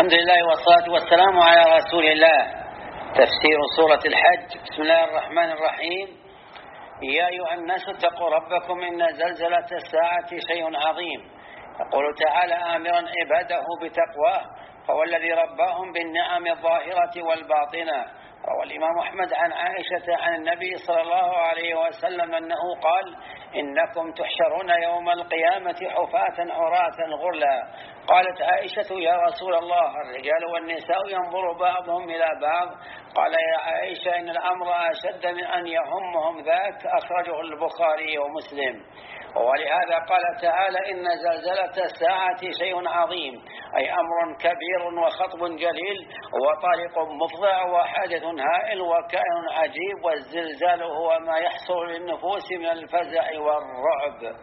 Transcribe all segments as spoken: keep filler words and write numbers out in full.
الحمد لله والصلاة والسلام على رسول الله. تفسير سورة الحج. بسم الله الرحمن الرحيم. يا أيها الناس اتقوا ربكم إن زلزلة الساعة شيء عظيم. يقول تعالى آمرا عباده بتقواه، فهو الذي رباهم بالنعم الظاهرة والباطنة. روى الإمام أحمد عن عائشة عن النبي صلى الله عليه وسلم أنه قال: إنكم تحشرون يوم القيامة حفاة عراة غرلا. قالت عائشة: يا رسول الله، الرجال والنساء ينظر بعضهم إلى بعض؟ قال: يا عائشة، إن الأمر أشد من أن يهمهم ذاك. أخرجه البخاري ومسلم. ولهذا قال تعالى: إن زلزلة الساعة شيء عظيم، أي أمر كبير وخطب جليل وطارق مفضع وحادث هائل وكائن عجيب. والزلزال هو ما يحصل للنفوس من الفزع والرعب.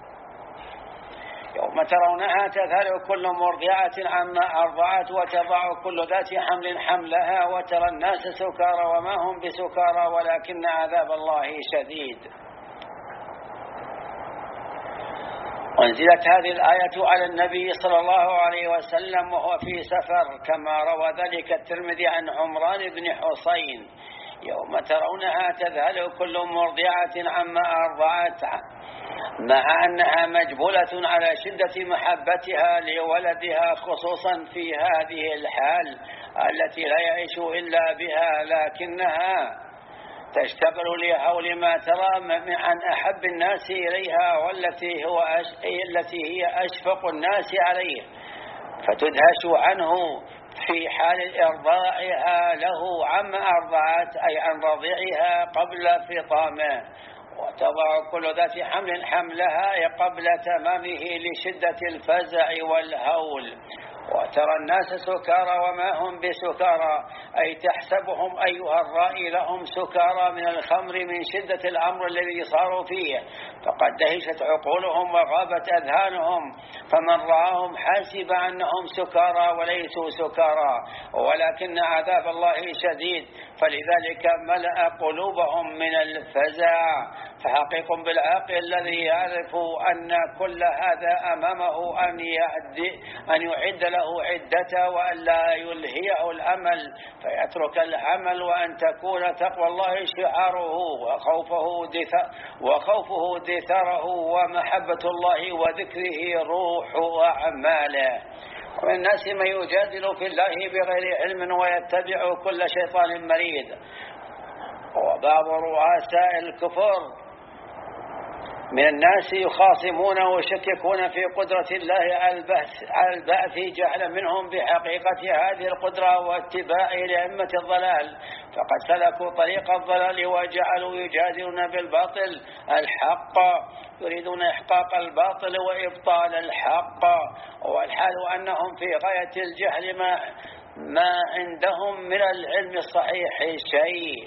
يوم ترونها تذهل كل مرضعة عما أرضعت وتضع كل ذات حمل حملها وترى الناس سكارى وما هم بسكارى ولكن عذاب الله شديد. أنزلت هذه الآية على النبي صلى الله عليه وسلم وهو في سفر، كما روى ذلك الترمذي عن عمران بن حسين: يوم ترونها تذهل كل مرضعة عما أرضعت، مع أنها مجبولة على شدة محبتها لولدها، خصوصا في هذه الحال التي لا يعيش إلا بها، لكنها تشتغل لهول ما ترى عن أحب الناس إليها والتي هو أش... التي هي أشفق الناس عليه، فتدهش عنه في حال إرضاعها له عما أرضعت، أي عن رضيعها قبل فطامه، وتضع كل ذات حمل حملها قبل تمامه لشدة الفزع والهول. وترى الناس سكارى وما هم بسكارى، أي تحسبهم أيها الرائي لهم سكارى من الخمر من شدة الأمر الذي صاروا فيه، فقد دهشت عقولهم وغابت أذهانهم، فمن رآهم حاسب أنهم سكارى وليسوا سكارى، ولكن عذاب الله شديد، فلذلك ملأ قلوبهم من الفزع. فحقيق بالعاقل الذي يعرف أن كل هذا أمامه أن يعد أن يعد له عدته وأن لا يلهيه الأمل فيترك العمل، وأن تكون تقوى الله شعاره وخوفه دث وخوفه دثره ومحبة الله وذكره روح أعماله. ومن الناس من يجادل في الله بغير علم ويتبع كل شيطان مريد. وبعض رؤساء الكفر من الناس يخاصمون ويشككون في قدرة الله على البعث جهلا منهم بحقيقة هذه القدرة واتباع لأئمة الضلال، فقد سلكوا طريق الضلال وجعلوا يجادلون بالباطل الحق، يريدون إحقاق الباطل وإبطال الحق، والحال أنهم في غاية الجهل ما, ما عندهم من العلم الصحيح شيء.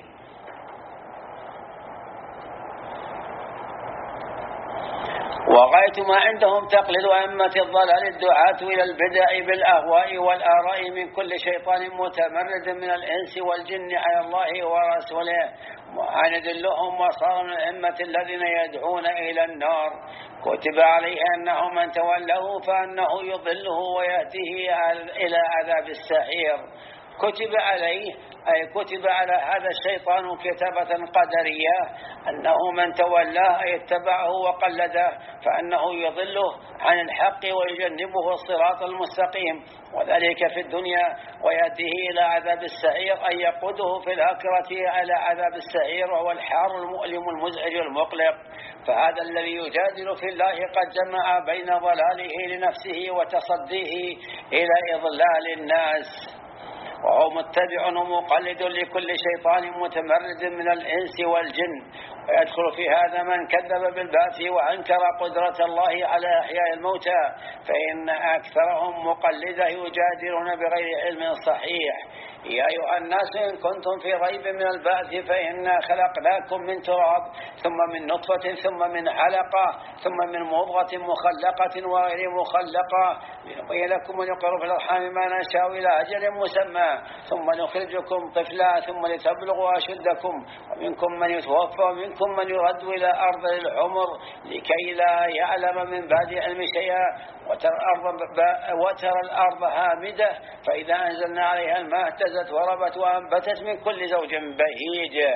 وغاية ما عندهم تقليد أئمة الضلال الدعاة إلى البدع بالأهواء والآراء من كل شيطان متمرد من الإنس والجن على الله ورسوله معاند لهم، وصار من الأئمة الذين يدعون إلى النار. كتب عليه أنه من توله فأنه يضله ويأتيه إلى عذاب السعير. كتب عليه أي كتب على هذا الشيطان كتابة قدرية أنه من تولاه أي اتبعه وقلده فأنه يضله عن الحق ويجنبه الصراط المستقيم، وذلك في الدنيا، ويأتيه إلى عذاب السعير أي يقوده في الآخرة على عذاب السعير، وهو الحار المؤلم المزعج المقلق. فهذا الذي يجادل في الله قد جمع بين ضلاله لنفسه وتصديه إلى إضلال الناس، وهو متبع ومقلد لكل شيطان متمرد من الإنس والجن. ويدخل في هذا من كذب بالبعث وأنكر قدرة الله على إحياء الموتى، فإن أكثرهم مقلده يجادلون بغير علم صحيح، يا أيها الناس إن كنتم في ريب من البعث فإنا خلقناكم من تراب ثم من نطفة ثم من علقة ثم من مضغة مخلقة وغير مخلقة لنبين لكم ونقر في الأرحام ما نشاء إلى أجل مسمى ثم نخرجكم طفلا ثم لتبلغوا أشدكم ومنكم من يتوفى ومنكم من يرد إلى أرض العمر لكي لا يعلم من بعد علم شيئا وترى الأرض, وترى الأرض هامدة فإذا أنزلنا عليها الماء اهتزت وربت وأنبتت من كل زوج بهيج.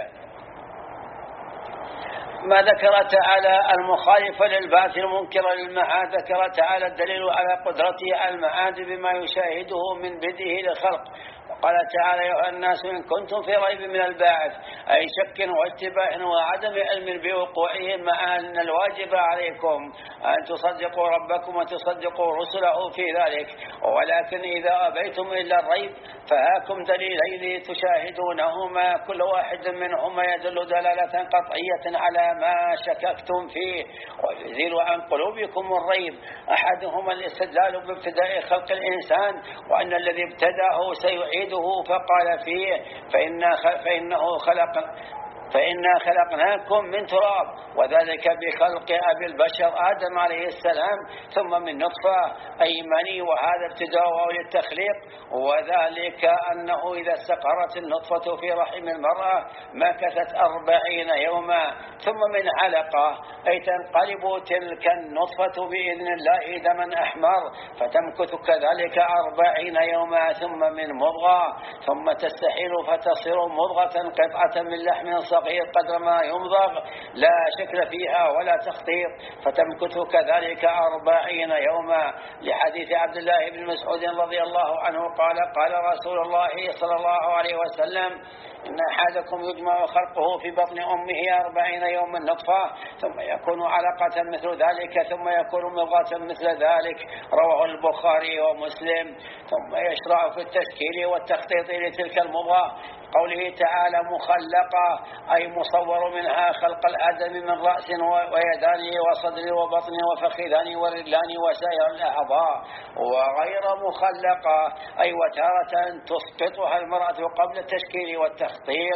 ما ذكر تعالى المخالف للبعث المنكر للمعاد، ذكر تعالى الدليل على قدرته على المعاد بما يشاهده من بدئه للخلق. وقال تعالى: يا أيها الناس إن كنتم في ريب من البعث، أي شك واتباع وعدم علم بوقوعه، مع أن الواجب عليكم أن تصدقوا ربكم وتصدقوا رسله في ذلك، ولكن إذا أبيتم إلا الريب فهاكم دليلين تشاهدونهما كل واحد منهما يدل دلالة قطعية على ما شككتم فيه ويزيل عن قلوبكم الريب. أحدهما الاستدلال بابتداء خلق الإنسان وأن الذي ابتدأه سيعيده، فقال فيه: فإنا فإنه خلق فإنا خلقناكم من تراب، وذلك بخلق أبي البشر آدم عليه السلام، ثم من نطفة أي مني، وهذا ابتداء للتخليق، وذلك أنه إذا استقرت النطفة في رحم المرأة مكثت أربعين يوما، ثم من علقة أي تنقلب تلك النطفة بإذن الله دما أحمر فتمكث كذلك أربعين يوما، ثم من مضغة ثم تستحيل فتصير مضغة قطعة من لحم صغير قدر ما يمضغ لا شكل فيها ولا تخطيط فتمكث كذلك أربعين يوما، لحديث عبد الله بن مسعود رضي الله عنه قال: قال رسول الله صلى الله عليه وسلم: إن أحدكم يجمع خلقه في بطن أمه أربعين يوما نطفة، ثم يكون علقة مثل ذلك، ثم يكون مضغة مثل ذلك، رواه البخاري ومسلم. ثم يشرع في التشكيل والتخطيط لتلك المضغة، قوله تعالى: مخلقة أي مصور منها خلق الآدم من رأس ويدان وصدر وبطن وفخذان ورجلان وسائر الأعضاء، وغير مخلقة أي وتارة تسقطها المرأة قبل التشكيل والتخطيط،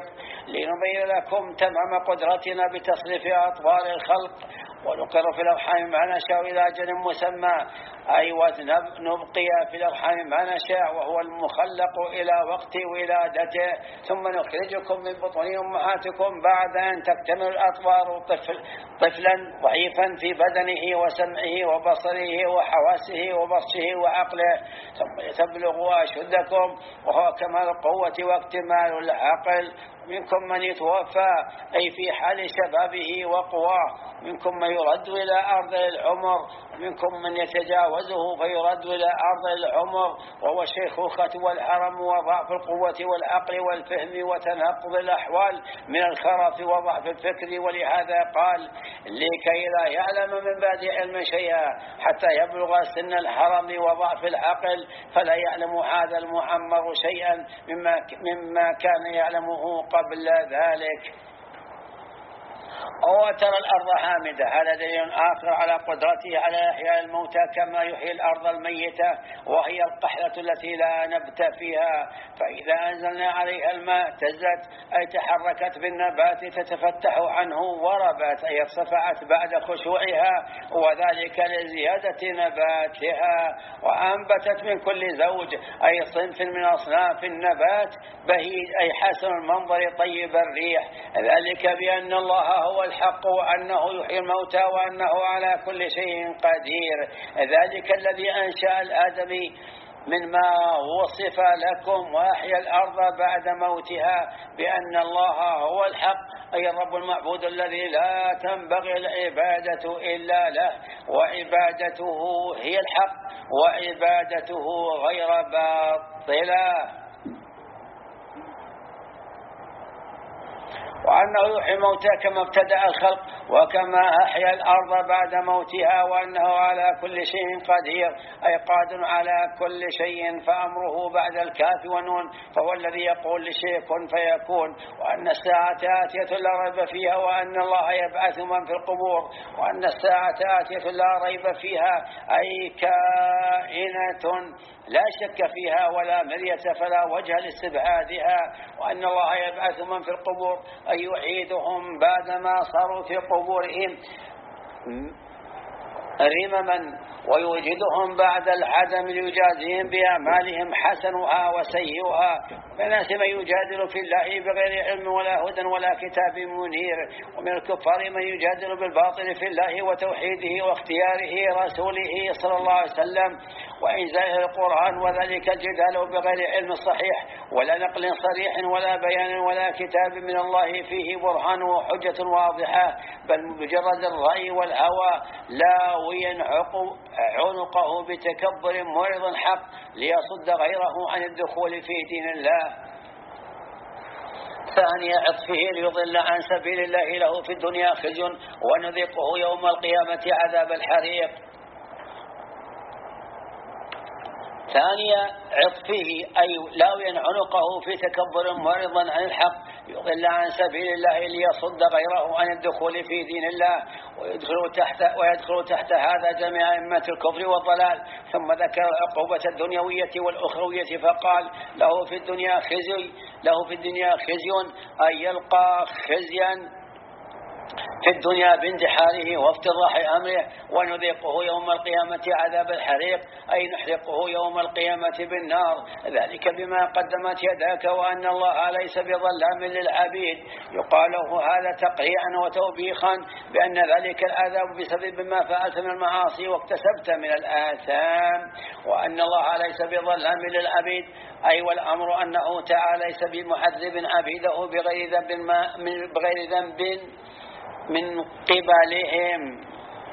لنبين لكم تمام قدرتنا بتصريف أطوار الخلق، ونقر في الأرحام ما نشاء إلى أجل مسمى، أي ونبقي في الأرحام ما نشاء وهو المخلق إلى وقت ولادته، ثم نخرجكم من بطون أمهاتكم بعد أن تكتمل الأطوار طفل طفلا ضعيفا في بدنه وسمعه وبصره وحواسه وبصره وعقله، ثم تبلغوا أشدكم وهو كمال القوة واكتمال العقل. منكم من يتوفى أي في حال شبابه وقواه، منكم من يرد إلى أرض العمر، منكم من يتجاوزه فيرد إلى أرض العمر وهو الشيخوخة والحرم وضعف القوة والعقل والفهم وتناقض الأحوال من الخرف وضعف الفكر. ولهذا قال: لكي لا يعلم من بعد علم شيئا حتى يبلغ سن الحرم وضعف العقل، فلا يعلم هذا المعمر شيئا مما, مما كان يعلمه قبل ذلك. أو ترى الأرض هامدة، هذا دليل آخر على قدرته على إحياء الموتى كما يحيي الأرض الميتة، وهي القحلة التي لا نبت فيها، فإذا أنزلنا عليها الماء اهتزت أي تحركت بالنبات تتفتح عنه وربت أي ارتفعت بعد خشوعها، وذلك لزيادة نباتها، وأنبتت من كل زوج أي صنف من أصناف النبات بهيج أي حسن المنظر طيب الريح، ذلك بأن الله هو الحق وأنه يحيي الموتى وأنه على كل شيء قدير، ذلك الذي أنشأ الآدمي من ما وصف لكم وأحيا الأرض بعد موتها بأن الله هو الحق أي الرب المعبود الذي لا تنبغي العبادة إلا له، وعبادته هي الحق وعبادته غير باطلة، وأنه يحيي الموتى كما ابتدأ الخلق وكما أحيا الأرض بعد موتها، وأنه على كل شيء قدير أي قادر على كل شيء، فأمره بعد الكاف والنون، فهو الذي يقول لشيء كن فيكون، وأن الساعة آتية لا ريب فيها، وأن الله يبعث من في القبور، وأن الساعة آتية لا ريب فيها أي كائن بينة لا شك فيها ولا مرية فلا وجه لاستبعادها، وأن الله يبعث من في القبور أن يعيدهم بعدما صاروا في قبورهم رمما ويوجدهم بعد العدم ليجازيهم بأعمالهم حسنها وسيئها. من الناس من يجادل في الله بغير علم ولا هدى ولا كتاب منير، ومن الكفار من يجادل بالباطل في الله وتوحيده واختياره رسوله صلى الله عليه وسلم وإنزاله القرآن، وذلك الجدال بغير علم صحيح ولا نقل صريح ولا بيان ولا كتاب من الله فيه برهان وحجة واضحة، بل مجرد الرأي والهوى لاويا عنقه بتكبر معرض حق ليصد غيره عن الدخول في دين الله. ثاني عطفه ليضل عن سبيل الله له في الدنيا خزي ونذيقه يوم القيامة عذاب الحريق. ثانية عطفه أي لاويا عنقه في تكبر معرضا عن الحق يضل عن سبيل الله ليصد غيره عن الدخول في دين الله، ويدخل تحت, ويدخل تحت هذا جميع أئمة الكفر والضلال. ثم ذكر العقوبة الدنيوية والأخروية فقال له في الدنيا خزي له في الدنيا خزي أي يلقى خزيا في الدنيا باندحاره وافتضاح أمره، ونذيقه يوم القيامة عذاب الحريق أي نحرقه يوم القيامة بالنار، ذلك بما قدمت يداك وأن الله ليس بظلام للعبيد. يقال له هذا تقريعا وتوبيخا بأن ذلك العذاب بسبب ما فعلت من المعاصي واكتسبت من الآثام، وأن الله ليس بظلام للعبيد أي والأمر أنه تعالى ليس بمعذب عبيده بغير ذنب بغير ذنب من قبلهم.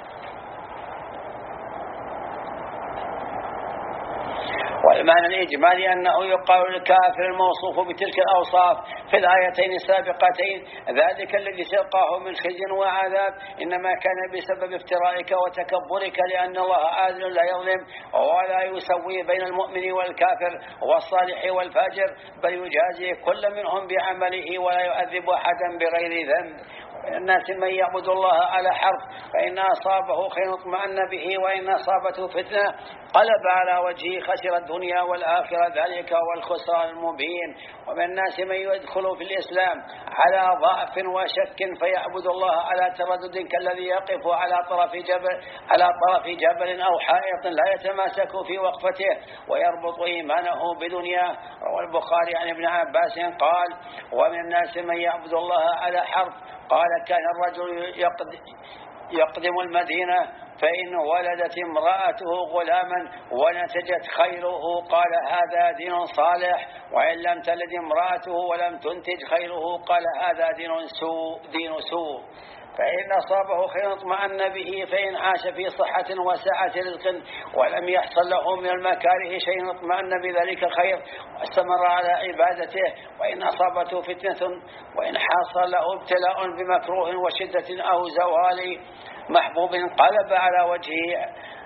والمعنى الإجمالي أنه يقال للكافر الموصوف بتلك الأوصاف في الآيتين السابقتين ذلك الذي سلقاه من خزي وعذاب إنما كان بسبب افترائك وتكبرك، لأن الله عادل لا يظلم ولا يسوي بين المؤمن والكافر والصالح والفاجر، بل يجازي كل منهم بعمله ولا يعذب أحدا بغير ذنب. الناس من يعبد الله على حرف فإن أصابه خير اطمأن به، وإن أصابته فتنة قلب على وجهه خسر الدنيا والآخرة، ذلك هو الخسران المبين. ومن الناس من يدخل في الإسلام على ضعف وشك فيعبد الله على تردد كالذي يقف على طرف جبل على طرف جبل أو حائط لا يتماسك في وقفته ويربط إيمانه بدنياه. روى البخاري عن ابن عباس قال: ومن الناس من يعبد الله على حرف، قال: كان الرجل يقدم المدينة فإن ولدت امرأته غلاما ونتجت خيره قال هذا دين صالح، وإن لم تلد امرأته ولم تنتج خيره قال هذا دين سوء دين سوء. فإن أصابه خير اطمأن به، فإن عاش في صحة وسعة رزق ولم يحصل له من المكاره شيء اطمأن بذلك خير واستمر على عبادته. وإن أصابته فتنة وإن حصل له ابتلاء بمكروه وشدة أو زوال محبوب قلب على وجهه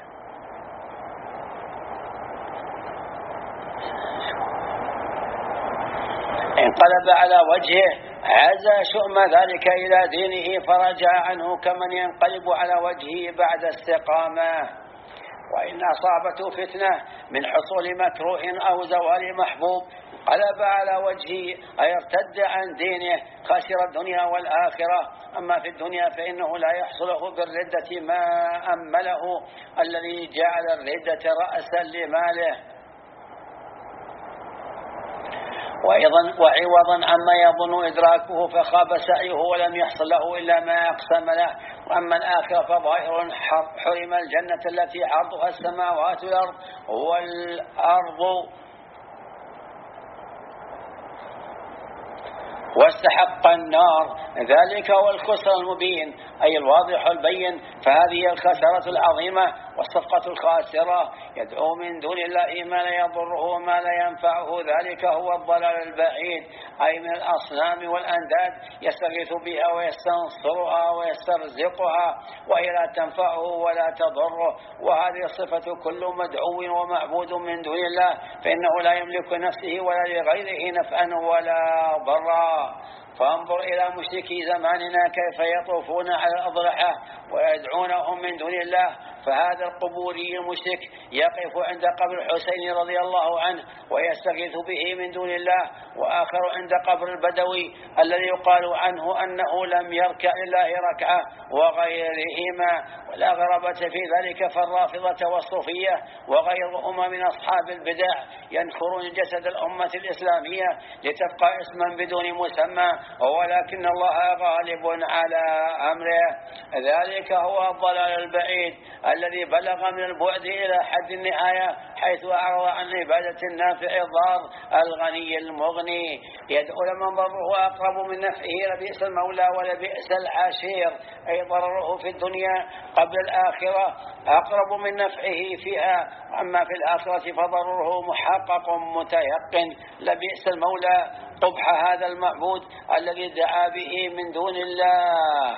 انقلب على وجهه عزى شؤم ذلك إلى دينه فرجع عنه كمن ينقلب على وجهه بعد استقامة. وإن أصابته فتنة من حصول مكروه أو زوال محبوب قلب على وجهه أي ارتد عن دينه خسر الدنيا والآخرة. أما في الدنيا فإنه لا يحصله بالردة ما أمله الذي جعل الردة رأسا لماله، وأيضا وعوضا عما يظن إدراكه فخاب سعيه ولم يحصل له إلا ما أقسم له. وأما الآخرة فظاهر حرم الجنة التي عرضها السماوات والأرض والأرض واستحق النار، ذلك هو الخسر المبين أي الواضح البين. فهذه الخسارة العظيمة والصفقة الخاسرة، يدعو من دون الله ما لا يضره وما لا ينفعه، ذلك هو الضلال البعيد أي من الأصنام والأنداد يستغيث بها ويستنصرها ويسترزقها وهي لا تنفعه ولا تضره. وهذه صفة كل مدعو ومعبود من دون الله، فإنه لا يملك نفسه ولا لغيره نفعا ولا ضرا. فانظر إلى مشركي زماننا كيف يطوفون على الأضرحة ويدعونهم من دون الله. فهذا القبوري المشرك يقف عند قبر الحسين رضي الله عنه ويستغيث به من دون الله، وآخر عند قبر البدوي الذي يقال عنه أنه لم يركع لله ركعة، وغيرهما. ولا غرابة في ذلك، فالرافضة والصوفية وغيرهما من أصحاب البدع ينكرون جسد الأمة الإسلامية لتبقى اسما بدون مسمى، ولكن الله غالب على أمره. ذلك هو الضلال البعيد الذي بلغ من البعد إلى حد النهاية، حيث أعرض عن عبادة النافع الضار الغني المغني. يدعو لمن ضره أقرب من نفعه لبئس المولى ولبئس العشير، أي ضرره في الدنيا قبل الآخرة أقرب من نفعه فيها، أما في الآخرة فضرره محقق متيقن. لبئس المولى قبح هذا المعبود الذي دعا به من دون الله،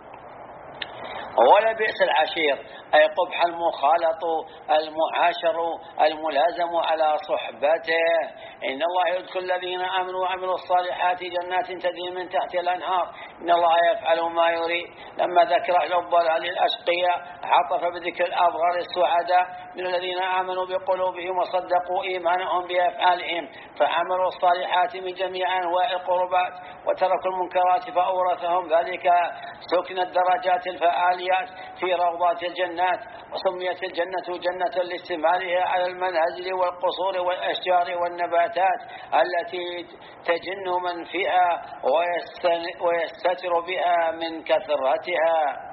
ولبئس العشير أي قبح المخالط المعاشر الملازم على صحبته. إن الله يدخل الذين آمنوا وعملوا الصالحات جنات تجري من تحتها الأنهار، إن الله يفعل ما يريد. لما ذكر أهل الضلال الأشقياء عطف بذكر الأبرار السعداء من الذين آمنوا بقلوبهم وصدقوا إيمانهم بأفعالهم، فعملوا الصالحات من جميع أنواع القربات وتركوا المنكرات، فأورثهم ذلك سكن الدرجات الفعاليات في روضات الجنات. وسميت الجنة جنة لاستمالها على المنازل والقصور والأشجار والنباتات التي تجن من فيها ويستتر بها من كثرتها.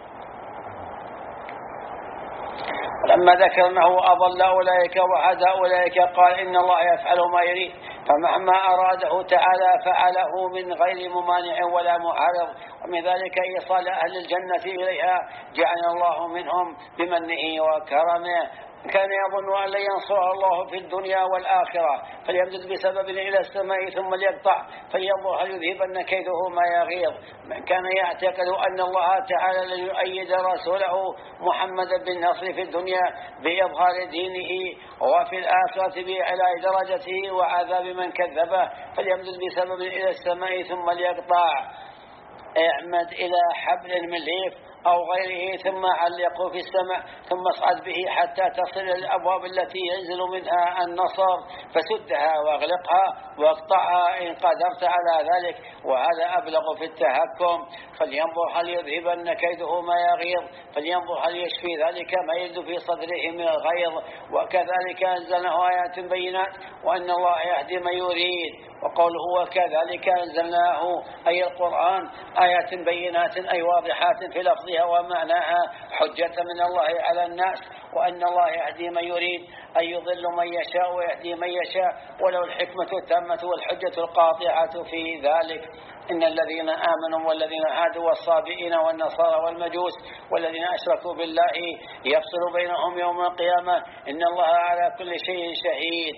لما ذكر أنه أضل أولئك وهدى أولئك قال إن الله يفعل ما يريد، فمهما أراده تعالى فعله من غير ممانع ولا معارض. ومن ذلك إيصال أهل الجنة إليها جعل الله منهم بمنه وكرمه. كان يظن أن لن ينصره الله في الدنيا والآخرة فليمدد بسبب إلى السماء ثم ليقطع فلينظر هل يذهبن كيده ما يغيظ. من كان يعتقد أن الله تعالى لن يؤيد رسوله محمد بالنصر في الدنيا بإظهار دينه وفي الآخرة بإعلاء درجته وعذاب من كذبه فليمدد بسبب إلى السماء ثم ليقطع. اعمد إلى حبل من ليف أو غيره ثم علقه في السماء ثم اصعد به حتى تصل الأبواب التي ينزل منها النصر فسدها واغلقها واقطعها إن قدرت على ذلك، وهذا أبلغ في التهكم. فلينظر هل يذهبن كيده ما يغيظ، فلينظر هل يشفي ذلك ما يجد في صدره من الغيظ. وكذلك أنزلناه آيات بينات وأن الله يهدي من يريد. وقوله وكذلك أنزلناه أي القرآن آيات بينات أي واضحات في لفظها ومعناها حجة من الله على الناس، وأن الله يهدي من يريد أن يضل من يشاء ويهدي من يشاء، ولو الحكمة التامة والحجة القاطعة في ذلك. إن الذين آمنوا والذين هادوا والصابئين والنصارى والمجوس والذين أشركوا بالله يفصل بينهم يوم القيامة إن الله على كل شيء شهيد.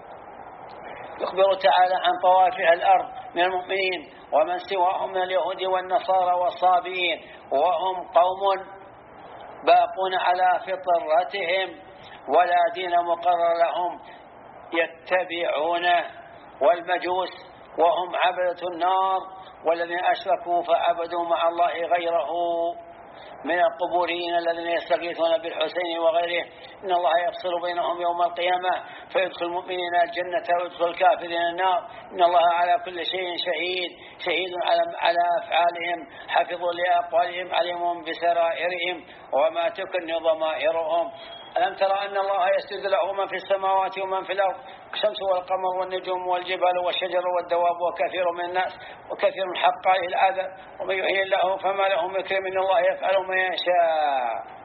يخبر تعالى عن طوافع الأرض من المؤمنين ومن سواهم من اليهود والنصارى والصابئين، وهم قوم باقون على فطرتهم ولا دين مقرر لهم يتبعونه. والمجوس وهم عبدة النار، والذين أشركوا فعبدوا مع الله غيره من القبوريين الذين يستغيثون بالحسين وغيره. إن الله يفصل بينهم يوم القيامة فيدخل المؤمنين الجنة ويدخل الكافرين النار. إن الله على كل شيء شهيد شهيد على أفعالهم حافظ لأقوالهم عليم بسرائرهم وما تكن ضمائرهم. ألم ترى أن الله يسجد له من في السماوات ومن في الأرض الشمس والقمر والنجوم والجبال والشجر والدواب وكثير من الناس وكثير حق عليه العذاب ومن يهين الله فما له من كريم إن الله يفعل ما يشاء.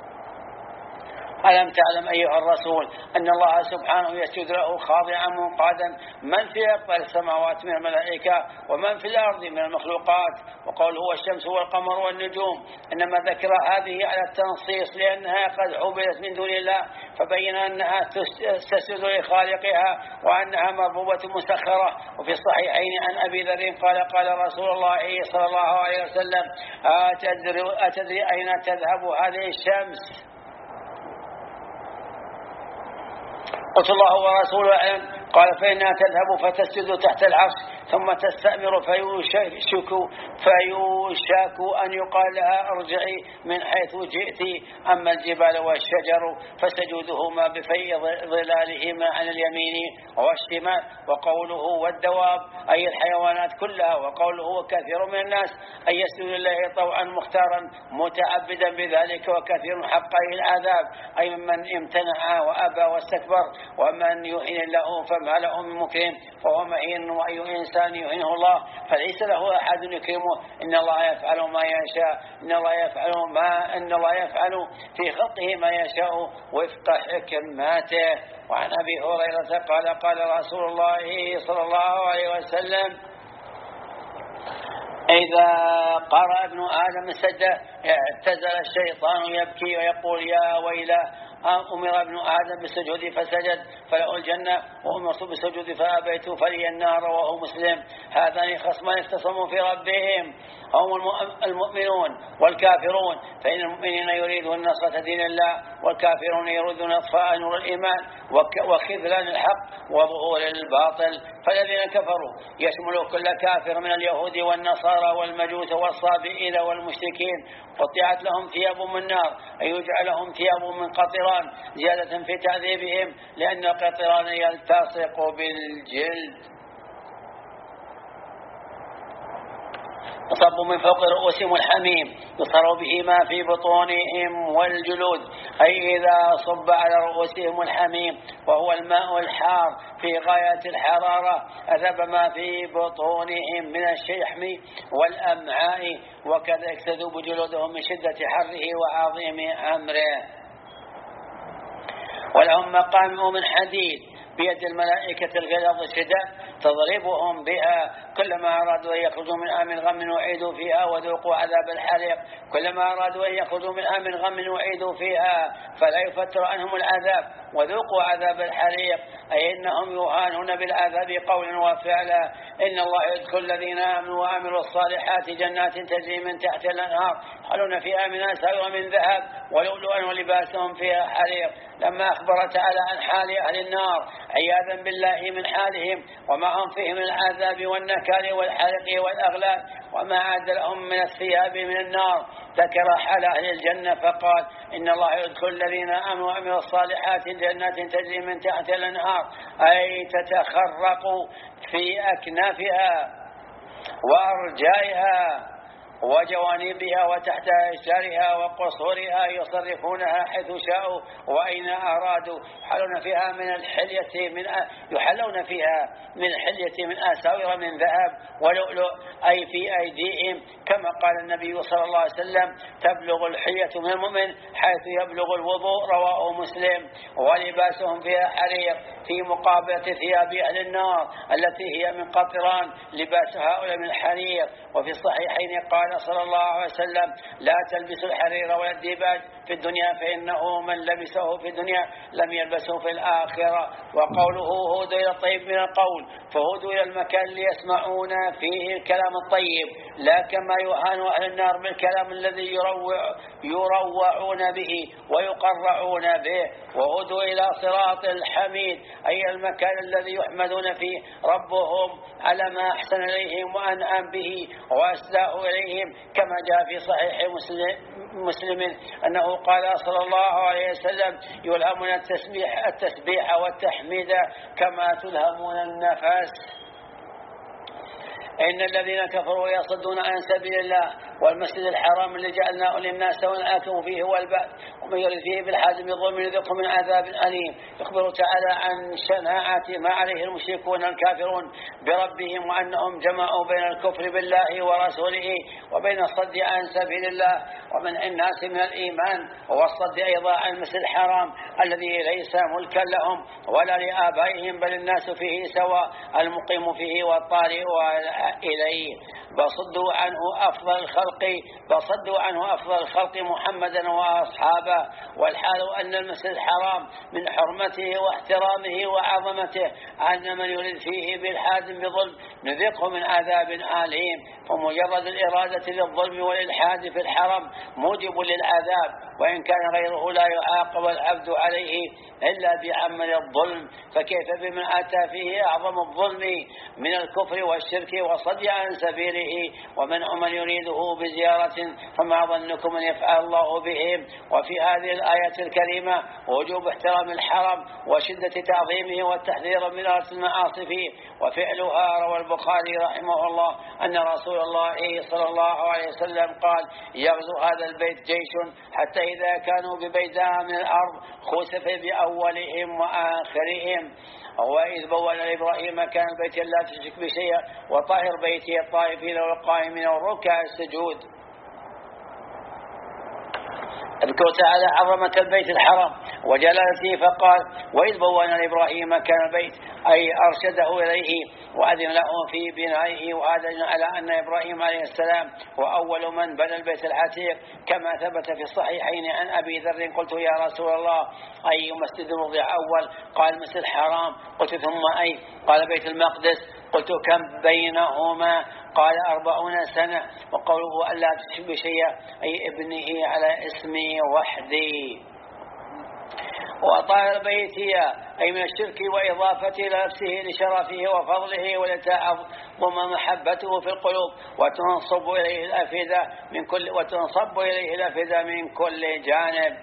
ألم تعلم أيها الرسول أن الله سبحانه يسجد له خاضعا منقادا من في أقبل السماوات من الملائكة ومن في الأرض من المخلوقات. وقوله هو الشمس والقمر والنجوم إنما ذكر هذه على التنصيص لأنها قد عبدت من دون الله، فبين أنها تسجد لخالقها وأنها مربوبة مسخرة. وفي الصحيحين عن أبي ذر قال قال رسول الله صلى الله عليه وسلم أتدري, أتدري أين تذهب هذه الشمس؟ قلت الله ورسوله أعلم. قال فإنها تذهب فتسجد تحت العرش ثم تستأمر فيوشك فيوشك أن يقال لها ارجعي من حيث جئت. أما الجبال والشجر فسجودهما بفيء ظلالهما عن اليمين والشمال. وقوله والدواب أي الحيوانات كلها. وقوله وكثير من الناس أن يسجد لله طوعا مختارا متعبدا بذلك، وكثير حقه العذاب أي ممن امتنع وأبى واستكبر. ومن يهين له فما له من مكرم فهو مهين، وأي إنسان يهينه الله فليس له أحد يكرمه. إن الله يفعل ما يشاء إن الله يفعل ما إن الله يفعل في خلقه ما يشاء وفق حكمته. وعن أبي هريرة قال قال رسول الله صلى الله عليه وسلم إذا قرأ ابن آدم السجدة اعتزل الشيطان يبكي ويقول يا ويله أمر ابن آدم بالسجود فسجد فله الجنة، وأمرت بالسجود فأبيت فلي النار. وهو مسلم. هذان خصمان اختصموا في ربهم هم المؤمنون والكافرون، فإن المؤمنين يريدون نصرة دين الله، والكافرون يريدون إطفاء نور الإيمان وخذلان الحق وظهور الباطل. فالذين كفروا يشمل كل كافر من اليهود والنصارى والمجوس والصابئين والمشركين. قطعت لهم ثياب من نار أي يجعل لهم ثياب من قطران زيادة في تعذيبهم، لأن القطران يلتصق بالجلد. يصب من فوق رؤوسهم الحميم يصر به ما في بطونهم والجلود، أي إذا صب على رؤوسهم الحميم وهو الماء الحار في غاية الحرارة أذب ما في بطونهم من الشحم والأمعاء، وكذا يكتذب جلودهم من شدة حره وعظيم أمره. ولهم مقامع من حديد بيد الملائكة الغلاظ الشداد تضربهم بها كلما أرادوا أن يخرجوا منها من غم وعيدوا فيها وذوقوا عذاب الحريق. كلما أرادوا أن يخرجوا منها من غم وعيدوا فيها فلا يفتر عنهم العذاب وذوقوا عذاب الحريق، أي إنهم يهانون بالعذاب قولا وفعلا. إن الله يدخل الذين آمنوا وعملوا الصالحات جنات تجري من تحت الأنهار يحلون فيها من أساور من ذهب ولؤلؤا ولباسهم فيها حرير. لما أخبر تعالى عن حال أهل النار عياذا بالله من حالهم وما هم فيه من العذاب والنكال والحرق والأغلال وما عاد لهم من الثياب من النار، ذكر حال أهل الجنة فقال إن الله يدخل الذين آمنوا وعملوا الصالحات جنات تجري من تحت الأنهار، أي تتخرق في أكنافها وأرجائها وجوانبها وتحت أشجارها وقصورها يصرفونها حيث شاءوا وأين أرادوا. يحلون فيها من الحلية من يحلون فيها من الحلية من أساور من ذهب ولؤلؤ، أي في أيديهم، كما قال النبي صلى الله عليه وسلم تبلغ الحلية من المؤمن حيث يبلغ الوضوء، رواه مسلم. ولباسهم فيها حرير في مقابلة ثياب أهل النار التي هي من قطران، لباس هؤلاء من الحرير. وفي الصحيحين قال صلى الله عليه وسلم لا تلبسوا الحرير ولا الديباج في الدنيا فإنه من لبسه في الدنيا لم يلبسه في الآخرة. وقوله هودوا إلى الطيب من القول، فهودوا إلى المكان ليسمعون فيه الكلام الطيب، لا كما يهان أهل النار بالكلام الذي يروع يروعون به ويقرعون به. وهودوا إلى صراط الحميد، أي المكان الذي يحمدون فيه ربهم على ما أحسن إليهم وأنعم به وأسداه إليهم، كما جاء في صحيح مسلم مسلم أنه قال صلى الله عليه وسلم يلهمون التسبيح التسبيح والتحميد كما تلهمون النفس. إن الذين كفروا يصدون عن سبيل الله والمسجد الحرام اللي جعلناه للناس والآكم فيه هو البعث ومن يرد فيه بالحازم ظلم يذقه من عذاب أليم. يخبر تعالى عن شناعة ما عليه المشركون الكافرون بربهم، وأنهم جمعوا بين الكفر بالله ورسوله وبين الصد عن سبيل الله ومنع الناس من الإيمان، والصد أيضا عن المسجد الحرام الذي ليس ملكا لهم ولا لآبائهم بل الناس فيه سواء، المقيم فيه والطارئ إليه. بصدوا عنه أفضل الخلق بصدوا عنه أفضل الخلق محمدا وأصحابه طوافا، والحال أن المسجد الحرام من حرمته واحترامه وعظمته أن من يريد فيه بالحاد بظلم نذقه من عذاب أليم. فمجرد الإرادة للظلم والإلحاد في الحرم موجب للعذاب، وإن كان غيره لا يعاقب العبد عليه إلا بعمل الظلم، فكيف بمن أتى فيه أعظم الظلم من الكفر والشرك وصد عن سبيله ومنع من يريده بزيارة، فما ظنكم أن يفعل الله بهم؟ وفي هذه الآية الكريمة وجوب احترام الحرم وشدة تعظيمه والتحذير من أرض المعاصي فيه وفعلها. روى البخاري رحمه الله أن رسول الله صلى الله عليه وسلم قال: يغزو هذا البيت جيش حتى إذا كانوا ببيداء من الأرض خسف بأولهم وآخرهم. وإذ بوّن لإبراهيم كان البيت لا تشرك بشيء وطهر بيتي الطائفين والقائمين والركع السجود. اذكر تعالى عظمة البيت الحرام وجلالته فقال: وإذ بوّن لإبراهيم كان البيت، أي أرشده إليه وأذن له في بنائه. وهذا على أن إبراهيم عليه السلام هو أول من بنى البيت العتيق، كما ثبت في الصحيحين عن أبي ذر: قلت يا رسول الله أي مسجد وضع أول؟ قال: مسجد الحرام. قلت: ثم أي؟ قال: بيت المقدس. قلت: كم بينهما؟ قال: أربعون سنة. وقوله ألا تشرك بشيء أي ابنه على اسمي وحدي. وطهر بيتي أي من الشرك وإضافته إلى نفسه لشرفه وفضله ولتعظم محبته في القلوب وتنصب إليه الأفئدة من كل وتنصب إليه الأفئدة من كل جانب،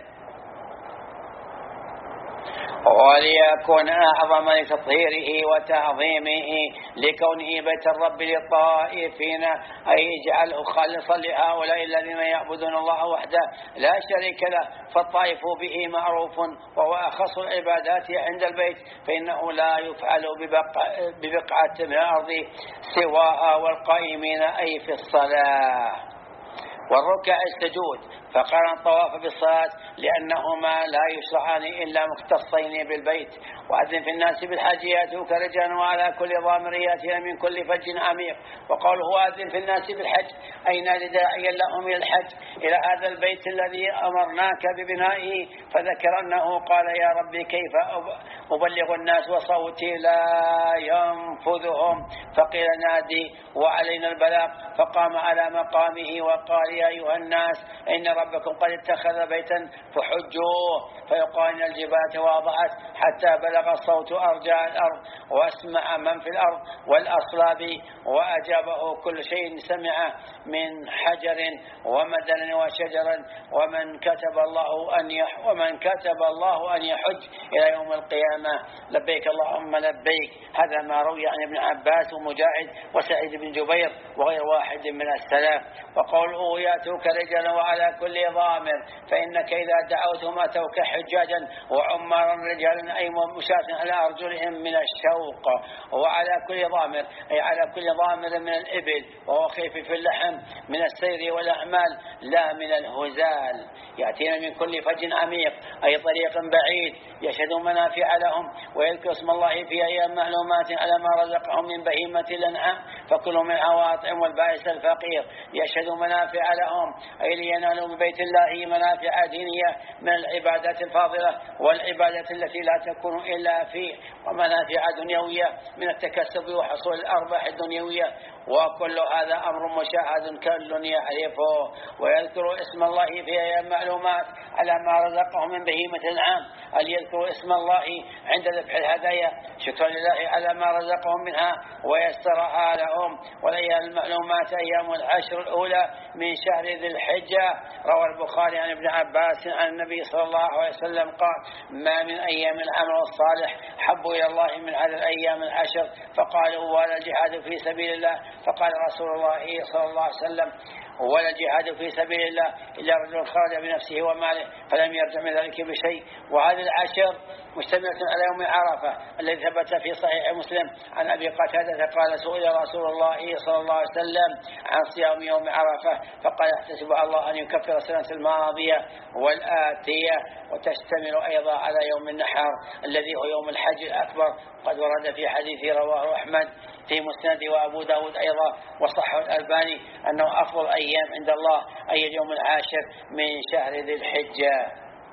وليكون أعظم لتطهيره وتعظيمه لكونه بيت الرب للطائفين، أي اجعله خالصا لهؤلاء الذين يعبدون الله وحده لا شريك له. فالطائف به معروف وهو أخص العبادات عند البيت، فإنه لا يفعل ببقعة من الأرض سواها، والقائمين أي في الصلاة والركع السجود. فقارن الطواف بالصلاة لأنهما لا يشرعان إلا مختصين بالبيت. وأذن في الناس بالحج يأتوك رجالا وعلى كل ضامر يأتينا من كل فج عميق. وقوله أذن في الناس بالحج أي نادي داعيا لهم إلى الحج إلى هذا البيت الذي أمرناك ببنائه، فذكر أنه قال: يا ربي كيف أبلغ الناس وصوتي لا ينفذهم؟ فقيل: نادي وعلينا البلاغ. فقام على مقامه وقال: يا أيها الناس إن ربكم قد اتخذ بيتا فحجوه. فيقال إن الجبال تواضعت حتى بلغ الصوت أرجاء الأرض وأسمع من في الأرض والأصلاب، وأجابه كل شيء سمع من حجر ومدن وشجر. ومن كتب الله أن يح ومن كتب الله أن يحج إلى يوم القيامة. لبيك اللهم لبيك. هذا ما روي عن ابن عباس ومجاهد وسعيد بن جبير وغير واحد من السلف. وقوله يأتوك رجالا وعلى كل ضامر، فإنك إذا دعوتهم أتوك حجاجا وعمارا رجالا أي مشاة على أرجلهم من الشوق. وعلى كل ضامر أي على كل ضامر من الإبل، وهو خفيف اللحم من السير والأعمال لا من الهزال. يأتينا من كل فج عميق أي طريق بعيد، يشهد منافع لهم ويذكر اسم الله في أيام معلومات على ما رزقهم من بهيمة الأنعام، فكلوا من عواطم والبائس الفقير. يشهد منافع لهم أي لينالوا ببيت الله منافع دينية من العبادات الفاضلة والعبادات التي لا تكون إلا فيه، ومنافع دنيوية من التكسب وحصول الأرباح الدنيوية. وكل هذا أمر مشاهد كل يعرفه. ويذكر اسم الله في أيام معلومات على ما رزقهم من بهيمة الأنعام، أن يذكروا اسم الله عند ذبح الهدايا شكرا لله على ما رزقهم منها ويسرها لهم. والأيام المعلومات أيام العشر الأولى من شهر ذي الحجة. روى البخاري عن ابن عباس عن النبي صلى الله عليه وسلم قال: ما من أيام العمل الصالح حب إلى الله من هذه الأيام العشر. فقالوا: ولا الجهاد في سبيل الله؟ فقال رسول الله صلى الله عليه وسلم: ولا الجهاد في سبيل الله إلا رجل خرج بنفسه وماله فلم يرجع من ذلك بشيء. وهذه العشر مشتملة على يوم عرفة الذي ثبت في صحيح مسلم عن أبي قتادة قال: سئل رسول الله صلى الله عليه وسلم عن صيام يوم عرفة فقال: احتسب الله أن يكفر السنة الماضية والآتية. وتشتمل أيضا على يوم النحر الذي هو يوم الحج الأكبر. قد ورد في حديث رواه أحمد في مسند وأبو داود أيضا وصححه الألباني أنه أفضل أيام عند الله أي اليوم العاشر من شهر ذي الحجة.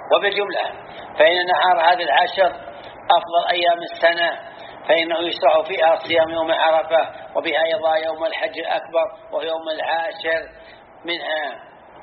وبالجملة فإن نهار هذه العشر أفضل أيام السنة، فإنه يشرع فيها صيام يوم عرفة، وبها أيضا يوم الحج الأكبر ويوم العاشر منها،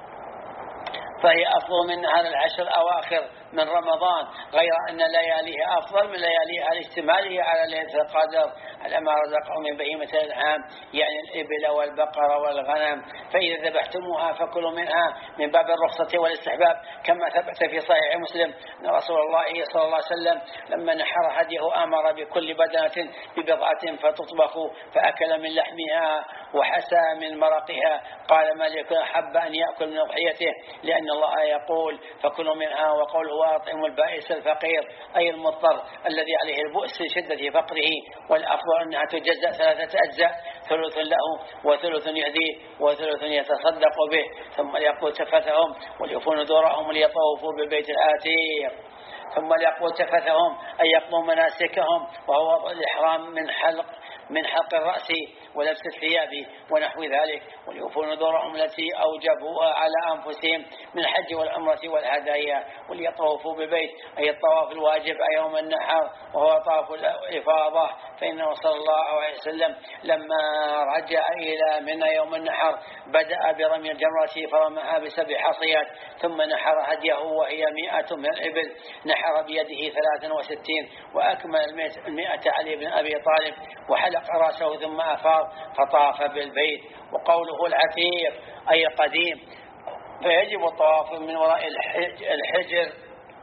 فهي أفضل من نهار العشر الأواخر من رمضان، غير أن لياليها أفضل من لياليها لاشتماله على ليلة القدر على ما رزقه من بهيمة الأنعام، يعني الإبل والبقر والغنم، فإذا ذبحتموها فكلوا منها من باب الرخصة والاستحباب، كما ثبت في صحيح مسلم أن رسول الله صلى الله عليه وسلم لما نحر هديه أمر بكل بدنة ببضعة فتطبخ، فأكل من لحمها وحسى من مرقها. قال مالك أحب أن يأكل من أضحيته لأن الله يقول فكلوا منها، وقوله وأطعموا البائس الفقير أي المضطر الذي عليه البؤس لشدة فقره، والأفضل أنها تجزأ ثلاثة أجزاء، ثلث له وثلث يهديه وثلث يتصدق به، ثم ليقضوا تفثهم وليوفوا نذورهم وليطوفوا بالبيت العتيق، ثم ليقضوا تفثهم أي يقضوا مناسكهم، وهو وضع الإحرام من حلق من حلق الرأس ولبس الثياب ونحو ذلك، وليوفوا نذورهم التي أوجبوها على أنفسهم من الحج والعمرة والهدايا، وليطوفوا بالبيت أي الطواف الواجب يوم النحر وهو طواف الإفاضة، فإنه صلى الله عليه وسلم لما رجع إلى منى يوم النحر بدأ برمي الجمرة فرماها بسبع حصيات، ثم نحر هديه وهي مئة من الإبل، نحر بيده ثلاثا وستين، وأكمل المئة علي بن أبي طالب، وحلق رأسه ثم أفاض فطاف بالبيت. وقوله العتيق أي قديم، فيجب الطواف من وراء الحجر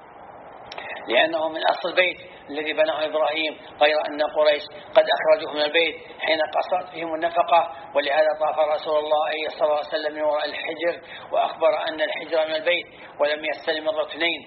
لأنه من أصل البيت الذي بناه إبراهيم، غير أن قريش قد أخرجوه من البيت حين قصرت فيهم النفقة، ولهذا طاف رسول الله صلى الله عليه وسلم من وراء الحجر، وأخبر أن الحجر من البيت، ولم يستلم الركنين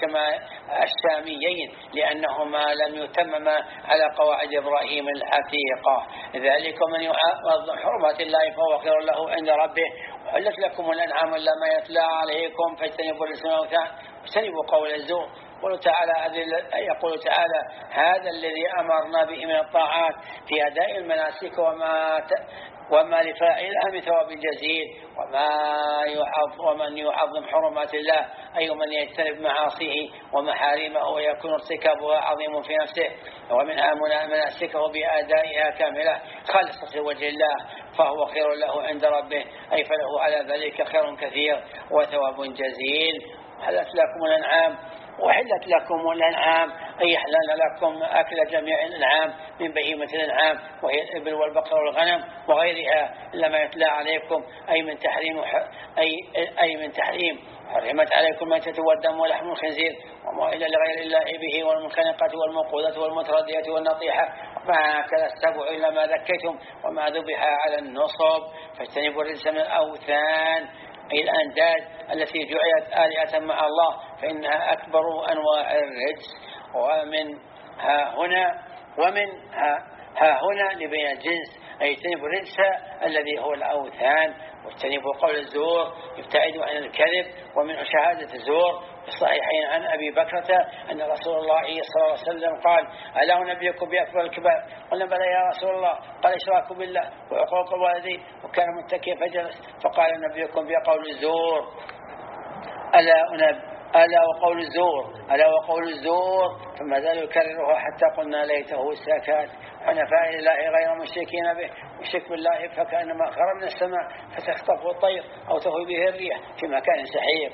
الشاميين لأنهما لم يتمما على قواعد إبراهيم العتيقة. ذلك من يعظم حرمات الله فهو خير له عند ربه، وحلت لكم الأنعام إلا ما يتلى عليكم فاجتنبوا الإثم والأوثان واجتنبوا قول الزور. يقول تعالى يقول تعالى هذا الذي أمرنا به من الطاعات في أداء المناسك وما وما لفاعلها من ثواب جزيل، وما يعظم ومن يعظم حرمات الله أي من يجتنب معاصيه ومحارمه ويكون ارتكابها عظيم في نفسه، ومنها مناسكه بأدائها كاملة خالصة لوجه الله فهو خير له عند ربه، أي فله على ذلك خير كثير وثواب جزيل. حلت لكم الأنعام وحلت لكم الأنعام أي حللنا لكم أكل جميع الأنعام من بهيمة الأنعام وهي الإبل والبقر والغنم وغيرها إلا ما يتلى عليكم أي من تحريم أي أي من تحريم حرمت عليكم ميتة والدم ولحم الخنزير وما إلا لغير الله به والمنخنقة والموقوذة والمتردية والنطيحة وما أكل السبع إلا ما ذكيتم وما ذبح على النصب فاجتنبوا الرجس من الأوثان أي الأنداد التي جعلت آلهة مع الله فإنها أكبر أنواع الرجس. ومن ها هنا ومن ها, ها هنا لبين الجنس أي اجتنبوا الرجس الذي هو الأوثان، واجتنبوا قول الزور يبتعدوا عن الكذب، ومن شهادة الزور في الصحيحين عن أبي بكرة أن رسول الله صلى الله عليه وسلم قال ألا أنبئكم بأكبر الكبائر؟ قلنا بلى يا رسول الله، قال إشراك بالله وعقوق الوالدين، وكان متكئا فجلس فقال أنبئكم بقول الزور ألا أنبئ ألا وقول الزور ألا وقول الزور ثم زال يكررها حتى قلنا ليته سكت. حنفاء لله غير مشركين به، مشرك بالله فكأنما خر من السماء فتخطفه الطير أو تهوي به الريح في مكان سحيق.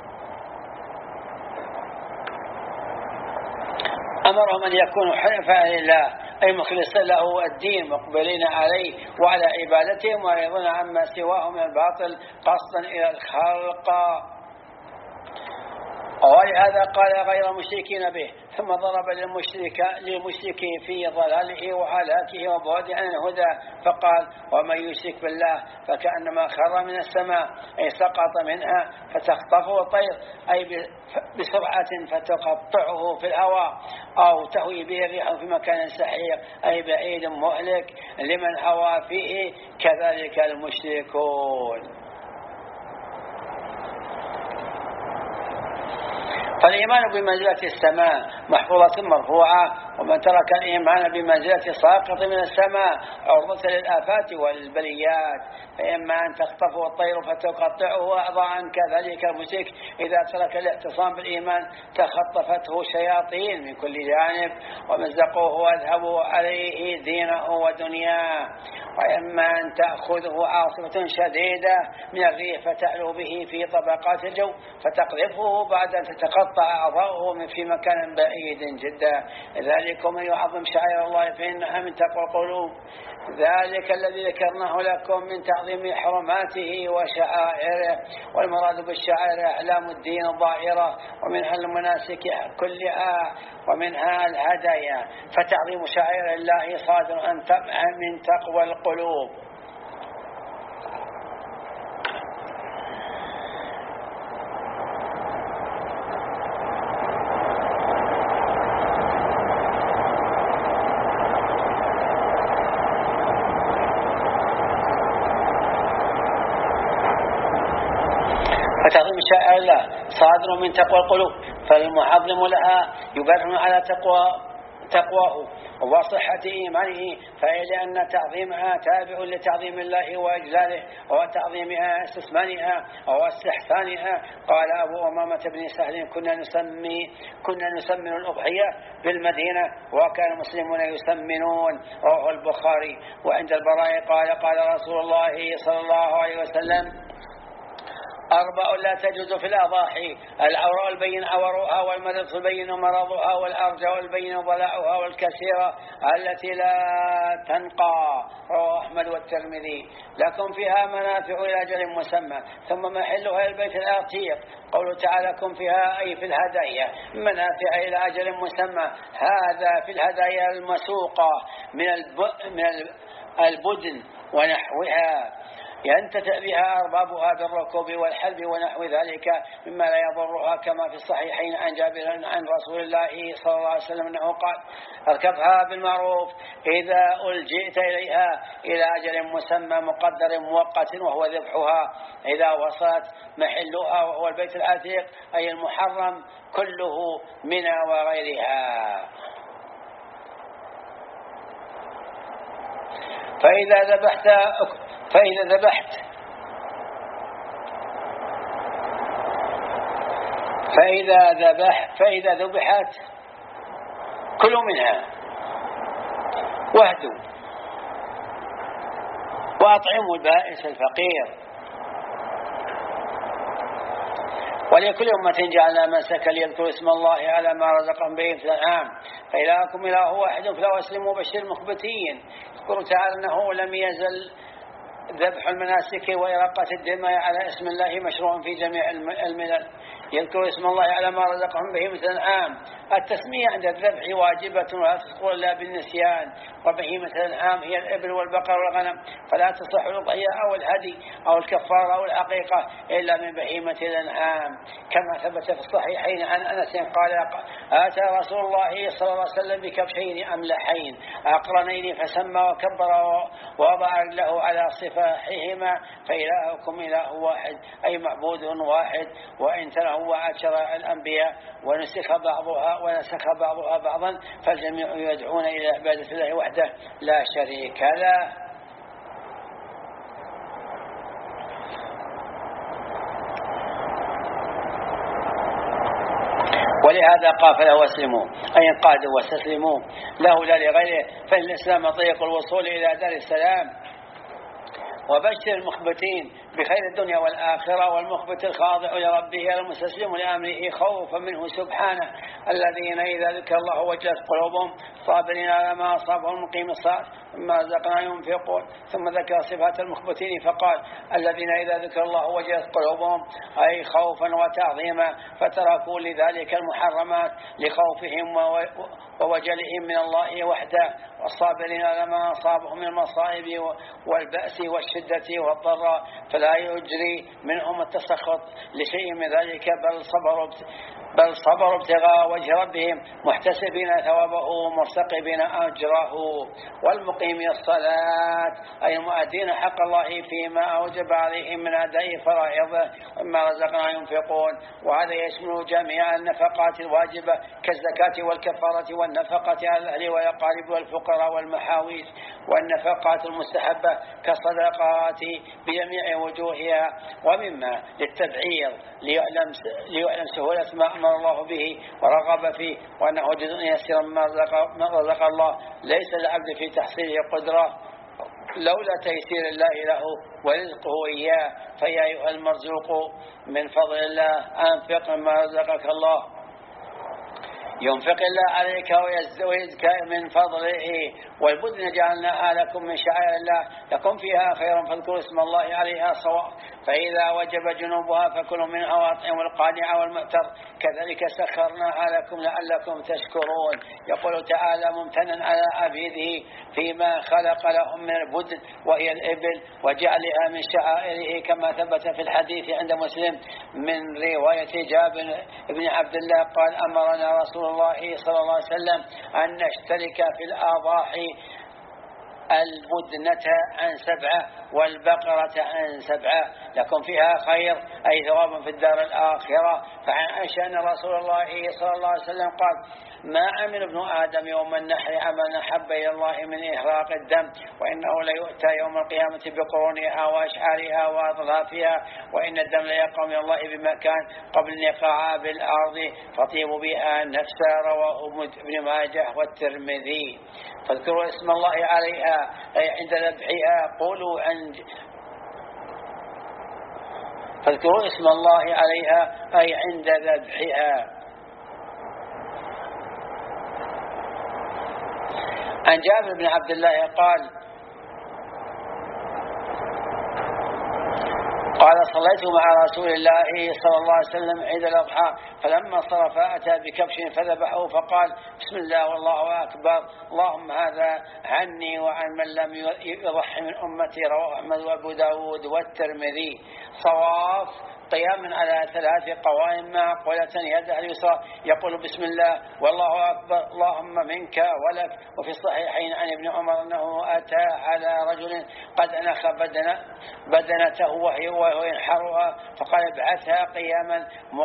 أمرهم أن يكونوا حنفاء لله أي مخلصين له الدين مقبلين عليه وعلى عبادتهم ويعرضون عما سواه من الباطل قصدا إلى الخلق، ولهذا قال غير مشركين به، ثم ضرب للمشرك للمشرك في ضلاله وهلاكه وبعده عن الهدى فقال ومن يشرك بالله فكأنما خر من السماء أي سقط منها فتخطفه الطير أي بسرعة فتقطعه في الهواء أو تهوي به الريح في مكان سحيق أي بعيد مهلك لمن هوى فيه، كذلك المشركون. فالإيمان بمنزلة السماء محفوظة مرفوعة، ومن ترك الإيمان بمنزلة ساقط من السماء عرضة للآفات والبليات. فإما أن تخطفه الطير فتقطعه أعضاء، كذلك المشرك إذا ترك الاعتصام بالإيمان تخطفته شياطين من كل جانب ومزقوه وأذهبوا عليه دينه ودنياه. وإما أن تأخذه عاصفة شديدة من الريح فتعلو به في طبقات الجو فتقذفه بعد أن تتقطع أعضاؤه في مكان بعيد جدا. ذلك من يعظم شعائر الله فإنها من تقوى القلوب. ذلك الذي ذكرناه لكم من تعظيم حرماته وشعائره، والمراد بالشعائر أعلام الدين الظاهرة، ومنها المناسك كلها ومنها الهدايا. فتعظيم شعائر الله صادر من تقوى القلوب. فتعظيم شعائر الله صادر من تقوى القلوب، فالمعظم لها يبرهن على تقوى تقواه وصحة إيمانه، فإلى تعظيمها تابع لتعظيم الله وإجلاله وتعظيمها استثمانها واستحسانها. قال أبو أمامة بن سهل كنا نسمي كنا نسمن الأضحية بالمدينة وكان المسلمون يسمنون، رواه البخاري. وعند البراء قال قال رسول الله صلى الله عليه وسلم: أربع لا تجوز في الأضاحي: العوراء البين عورها، والمرض البين مرضها، والأرجاء البين ضلاعها، والكثيرة التي لا تنقى، رواه أحمد والترمذي. لكم فيها منافع إلى أجل مسمى، ثم محلها البيت العتيق. قوله تعالى كن فيها أي في الهدايا منافع إلى أجل مسمى، هذا في الهدايا المسوقة من من البدن ونحوها ينتفع بها أربابها بالركوب والحلب ونحو ذلك مما لا يضرها، كما في الصحيحين عن جابر عن رسول الله صلى الله عليه وسلم أنه قال: اركبها بالمعروف إذا ألجئت إليها إلى أجل مسمى مقدر مؤقت وهو ذبحها، إذا وصلت محلها وهو البيت العتيق أي المحرم كله منى وغيرها. فإذا ذبحت فإذا ذبحت فإذا ذبح فإذا ذبحت كلوا منها واهدوا وأطعموا البائس الفقير. ولكل أمة جعلنا منسكا ليذكروا اسم الله على ما رزقهم به في الأنعام، فإلهكم إله واحد فلا أسلموا بشر المخبتين. يذكر تعالى أنه لم يزل ذبح المناسك وإراقة الدماء على اسم الله مشروع في جميع الملل. يذكر اسم الله على ما رزقهم به مثل الأنعام. التسمية عند الذبح واجبة ولا تصح إلا بالنسيان، وبهيمة الأنعام هي الإبل والبقر والغنم، فلا تصح الأضحية أو الهدي أو الكفارة أو العقيقة إلا من بهيمة الأنعام، كما ثبت في الصحيحين عن أنس قال: آتى رسول الله صلى الله عليه وسلم بكبشين أملحين أقرنين فسمى وكبر ووضع له على صفاحهما، فإلهكم إله واحد أي معبود واحد. وإن تنوع عشر الأنبياء ونسخ بعضها ونسخ بعضها بعضا فالجميع يدعون إلى عبادة الله وحده لا شريك له. ولهذا قافله واسلموا أي انقادوا واستسلموا له لا لغيره، فإن الإسلام طريق الوصول إلى دار السلام. وبشر المخبتين بخير الدنيا والآخرة، والمخبت الخاضع لربه المستسلم لأمره خوفا منه سبحانه، الذين إذا ذكر الله وجلت قلوبهم صابرين على ما أصابهم مقيم الصلاة مما رزقناهم ينفقون. ثم ذكر صفات المخبتين فقال: الذين إذا ذكر الله وجلت قلوبهم أي خوفا وتعظيما فتركوا لذلك المحرمات لخوفهم ووجلهم من الله وحده، والصابرين على ما أصابهم من المصائب والبأس والشدة والضراء، فلا يجري منهم التسخط لشيء من ذلك، بل صبروا بل صبروا ابتغاء وجه ربهم محتسبين ثوابه مرتقبين أجره. والمقيمين الصلاة أي المؤدين حق الله فيما أوجب عليهم من أداء فرائضه وما رزقنا ينفقون، وهذا يشمل جميع النفقات الواجبة كالزكاة والكفارة والنفقة على الأهل والأقارب والفقراء والمحاويج، والنفقات المستحبة كالصدقات بجميع وجوهها. ومما للتبعير ليعلم, ليعلم سهولة ما أمر الله به ورغب فيه، وأنه جزء يسير ما رزق الله ليس العبد في تحصيله قدرة لولا تيسير الله له ورزقه إياه. فيا أيها المرزوق من فضل الله أنفق مما رزقك الله، ينفق الله عليك ويزكى من فضله. والبدن جعلناها لكم من شعائر الله لكم فيها خير فاذكروا اسم الله عليها صواف، فإذا وجب جنوبها فكلوا منها وأطعموا القانع والمعتر، كذلك سخرناها لكم لعلكم تشكرون. يقول تعالى ممتنا على عبيده فيما خلق لهم من البدن وهي الإبل وجعلها من شعائره، كما ثبت في الحديث عند مسلم من رواية جابر بن عبد الله قال أمرنا رسول الله صلى الله عليه وسلم أن نشترك في الأضاحي البدنة عن سبعة والبقرة عن سبعة لكم فيها خير أي ثواب في الدار الآخرة. فعن عائشة أن رسول الله صلى الله عليه وسلم قال ما عمل ابن آدم يوم النحر عملا أحب إلى الله من إحراق الدم، وإنه ليؤتى يوم القيامة بقرونها وأشعارها وأضغافها، وإن الدم ليقع من الله بمكان قبل النقاع بالأرض فطيب بها نفسا. رواه ابن ماجه والترمذي. فاذكروا اسم الله عليها أي عند ذبحها قولوا عن فاذكروا اسم الله عليها أي عند ذبحها. عن جابر بن عبد الله قال قال صليت مع رسول الله صلى الله عليه وسلم عيد الأضحى، فلما صرف أتى بكبش فذبحه فقال بسم الله والله أكبر اللهم هذا عني وعن من لم يضحي من أمتي. رواه أحمد وأبو داود والترمذي. صواف قيام على ثلاث قوائم معقولة يده اليسرى يقول بسم الله والله أكبر اللهم منك ولك. وفي الصحيحين عن ابن عمر أنه أتى على رجل قد أنخ بدن بدنته وهو ينحرها فقال ابعثها قياما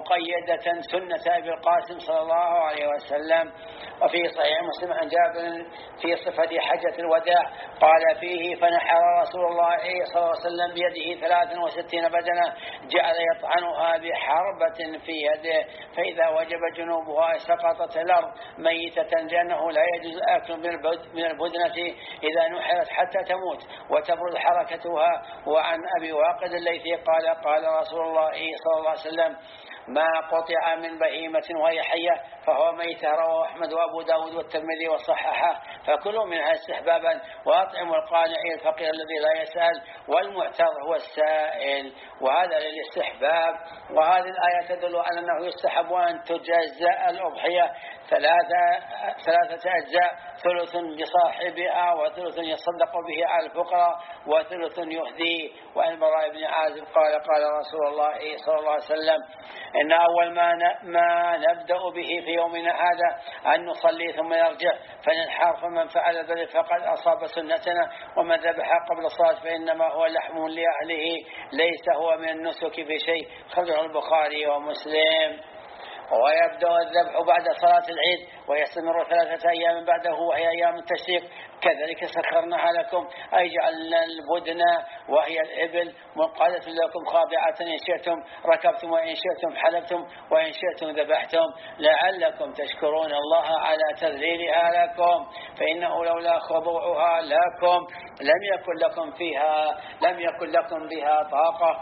مقيدة سنة أبي القاسم صلى الله عليه وسلم. وفي صحيح مسلم عن جابر في صفة حجة الوداع قال فيه فنحر رسول الله صلى الله عليه وسلم بيده ثلاث وستين بدنة جعل يطعنها بحربة في يده، فإذا وجب جنوبها سقطت الأرض ميتة، لأنه لا يجوز الأكل من البدنة إذا نحرت حتى تموت وتبرد حركتها. وعن أبي واقد الليثي قال قال رسول الله صلى الله عليه وسلم ما قطع من بهيمة وهي حية فهو ميتة. رواه أحمد وأبو داود والترمذي وصححه. فكلوا منها استحبابا وأطعموا القانع الفقير الذي لا يسأل والمعتر هو السائل، وهذا للاستحباب. وهذه الآية تدل على أنه يستحب أن تجزأ الأضحية ثلاثة, ثلاثة أجزاء، ثلث بصاحبها وثلث يصدق به على الفقراء وثلث يهدي. وعن البراء بن عازب قال قال رسول الله صلى الله عليه وسلم إن أول ما ما نبدأ به في يومنا هذا أن نصلي ثم نرجع فننحر، فمن فعل ذلك فقد أصاب سنتنا، ومن ذبح قبل الصلاة فإنما هو لحم لأهله ليس هو من النسك بشيء. خرجه البخاري ومسلم. ويبدأ الذبح بعد صلاة العيد ويستمر ثلاثة أيام بعده وهي أيام التشريق. كذلك سخرناها لكم أي جعلنا البدن وهي الإبل منقادة لكم خاضعة إن شئتم ركبتم وإن شئتم حلبتم وإن شئتم ذبحتم لعلكم تشكرون الله على تذليلها لكم، فإنه لولا خضوعها لكم لم يكن لكم فيها لم يكن لكم بها طاقة،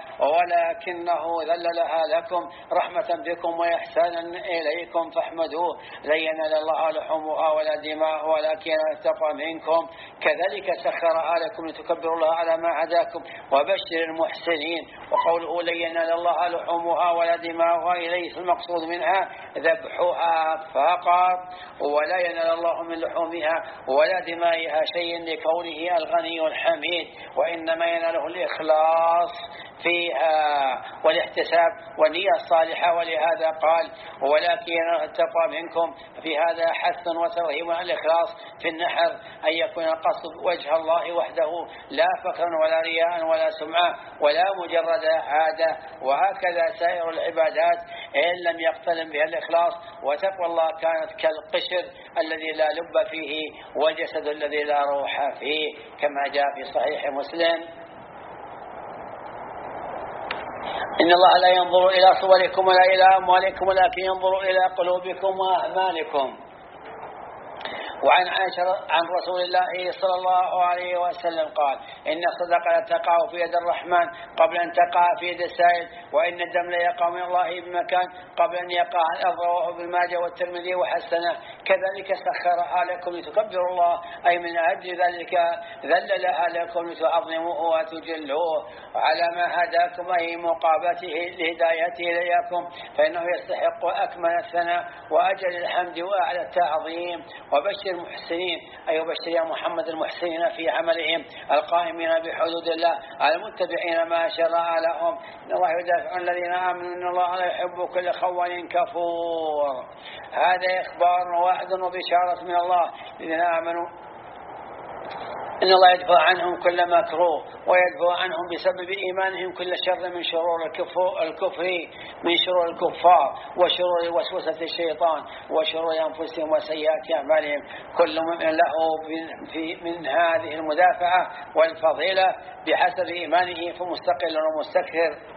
ولكنه ذللها لكم رحمة بكم وإحسانا إليكم فاحمدوه. لن ينال الله لحومها ولا دماء ولكن التقوى منكم لكم كذلك سخرها لكم لتكبروا الله على ما هداكم وبشر المحسنين. وقوله لن ينال الله لحومها ولا دماؤها إليه المقصود منها ذبحها فقط، ولا ينال الله من لحومها ولا دمائها شيء لكونه الغني الحميد، وإنما يناله الإخلاص فيها والاحتساب والنية الصالحة. ولهذا قال ولكن يناله التقوى منكم. في هذا حث وترهيب على الإخلاص في النحر، أن يكون القصد وجه الله وحده لا فخرا ولا رياء ولا سمعة ولا مجرد عادة. وهكذا سائر العبادات إن لم يقترن بها الإخلاص وتقوى الله كانت كالقشر الذي لا لب فيه والجسد الذي لا روح فيه، كما جاء في صحيح مسلم: إن الله لا ينظر إلى صوركم ولا إلى أموالكم ولكن ينظر إلى قلوبكم وأعمالكم. وعن عائشة عن رسول الله صلى الله عليه وسلم قال: إن الصدقة تقع في يد الرحمن قبل أن تقع في يد السائل، وإن الدم لا يقع من الله بمكان قبل أن يقع على الأرض. رواه ابن ماجه والترمذي وحسنه. كذلك سخرها لكم لتكبروا الله، أي من أجل ذلك ذللها لكم لتعظموه وتجلوه على ما هداكم، أي مقابته لهدايته إليكم، فإنه يستحق أكمل الثناء وأجل الحمد وأعلى التعظيم. وبشر المحسنين، أي بشر يا محمد المحسنين في عملهم القائمين بحدود الله المتبعين ما شرع لهم. إن الله يدافع عن الذين آمنوا إن الله لا يحب كل خوان كفور. هذا إخبار ووعد وبشارة من الله الذين آمنوا إن الله يدفع عنهم كل مكروه ويدفع عنهم بسبب إيمانهم كل شر من شرور الكفر من شرور الكفار وشرور وسوسة الشيطان وشرور أنفسهم وسيئات أعمالهم. كل مؤمن له في من هذه المدافعة والفضيلة بحسب إيمانه فمستقل ومستكثر.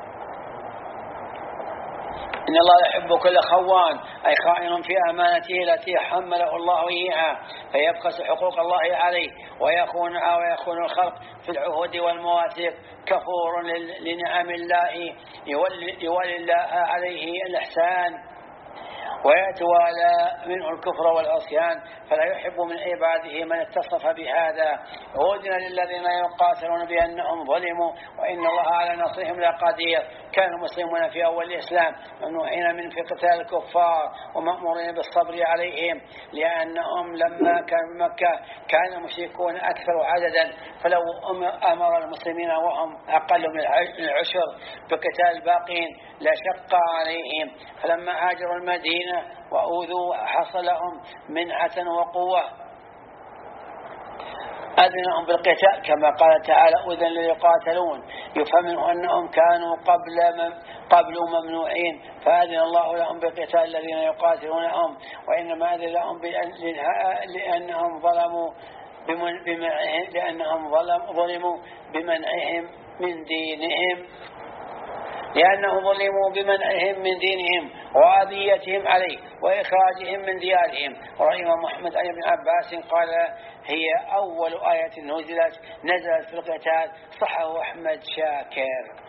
إن الله يحب كل خوان، أي خائن في أمانته التي حمله الله إياها فيبخس حقوق الله عليه ويخونها ويخون الخلق في العهود والمواثيق، كفور لنعم الله يولي الله عليه الإحسان ويتوالى منه الكفر والعصيان، فلا يحب من عباده من اتصف بهذا. أذن للذين يقاتلون بأنهم ظلموا وإن الله على نصرهم لقدير. كان المسلمون في أول الإسلام ممنوعين من في قتال الكفار ومأمورين بالصبر عليهم، لأنهم لما كان مكة كان المشركون أكثر عددا، فلو أمر المسلمين وهم أقل من العشر بقتال الباقين لشق عليهم. فلما هاجروا المدينة وأوذوا حصل لهم منعة وقوة أذنهم بالقتال، كما قال تعالى: أذن ليقاتلون. يفهم منه أنهم كانوا قبل قبل ممنوعين فأذن الله لهم بالقتال الذين يقاتلونهم، وإنما أذن لهم لأنهم ظلموا بمنعهم لأنهم ظلموا بمنعهم من دينهم لأنهم ظلموا بمنعهم من دينهم وأذيتهم عليه وإخراجهم من ديارهم. ورحمه محمد عن ابن عباس قال: هي أول آية نزلت نزلت في القتال. صحه أحمد شاكر.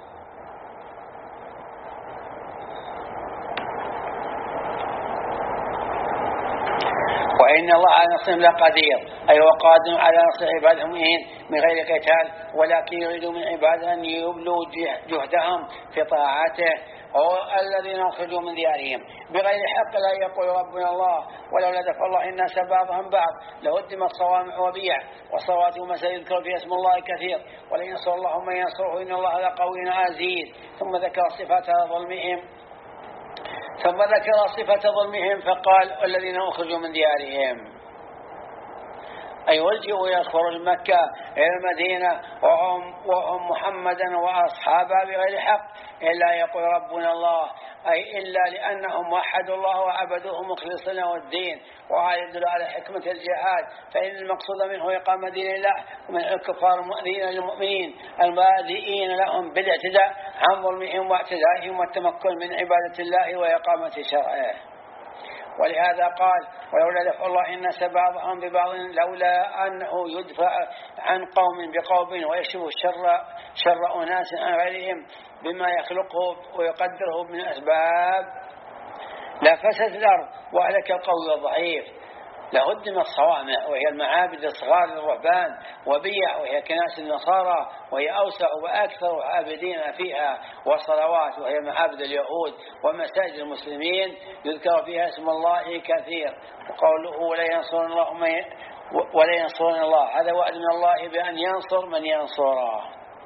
وإن الله على نصرهم لقدير، أي وقادر على نصر عباده المؤمنين من غير قتال، ولكن يريد من عباده أن يبلوا جهدهم في طاعته الذين أخرجوا من ديارهم بغير حق. لا يقول ربنا الله ولولا دفع الله الناس بعضهم بعض لهدمت صوامع وبيع وصلوات ومساجد يذكر في اسم الله كثير ولن ينصر الله من ينصره إن الله لقوي عزيز. ثم ذكر صفات ظلمهم ثم ذكر صفة ظلمهم فقال: الذين أخرجوا من ديارهم، أي والجئوا يدخلوا المكة إلى المدينة وهم, وهم محمدا وأصحابه بغير حق، إلا يقول ربنا الله، أي إلا لأنهم وحدوا الله وعبدوه مخلصين له الدين. وهذا يدل على حكمة الجهاد، فإن المقصود منه إقامة دين الله ومن الكفار المؤذين للمؤمنين البادئين لهم بالاعتداء عن ظلمهم واعتدائهم والتمكن من عبادة الله وإقامة شرعه. ولهذا قال: ولولا دفع الله الناس بعضهم ببعض لولا أنه يدفع عن قوم بقوم ويكشف الشر شر أناس عن غيرهم بما يخلقه ويقدره من أسباب لفسد الأرض وأهلك القوي والضعيف. لهدم الصوامع وهي المعابد الصغار للرهبان، وبيع وهي كنائس النصارى وهي أوسع وأكثر عابدين فيها، وصلوات وهي معابد اليهود، ومساجد المسلمين يذكر فيها اسم الله كثير. وقوله ولا ينصرن الله من ولا ينصرن الله، هذا وعد من الله بأن ينصر من ينصره،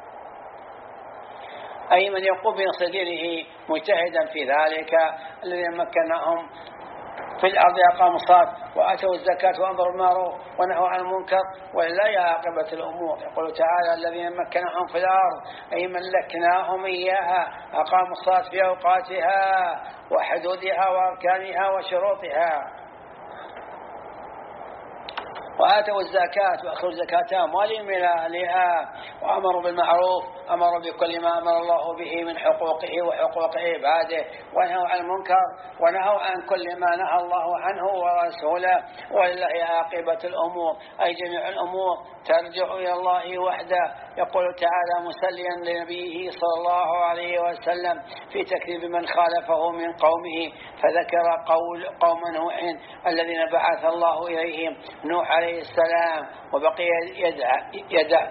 أي من يقوم بنصر دينه مجتهدا في ذلك. الذين مكناهم في الأرض أقاموا الصلاة وآتوا الزكاة وأمروا بالمعروف ونهوا عن المنكر ولله عاقبة الأمور. يقول تعالى الذين مكناهم في الأرض أي ملكناهم إياها، أقاموا الصلاة في أوقاتها وحدودها وأركانها وشروطها، وآتوا الزكاة وأخذوا زكاة أموالهم إلى أهلها، وأمروا بالمعروف، أمروا بكل ما أمر الله به من حقوقه وحقوق عباده، ونهوا عن المنكر ونهوا عن كل ما نهى الله عنه ورسوله. ولله عاقبة الأمور أي جميع الأمور ترجع إلى الله وحده. يقول تعالى مسليا لنبيه صلى الله عليه وسلم في تكذيب من خالفه من قومه، فذكر قول قوم نوح الذين بعث الله إليهم نوح عليه السلام، وبقي يدع يدع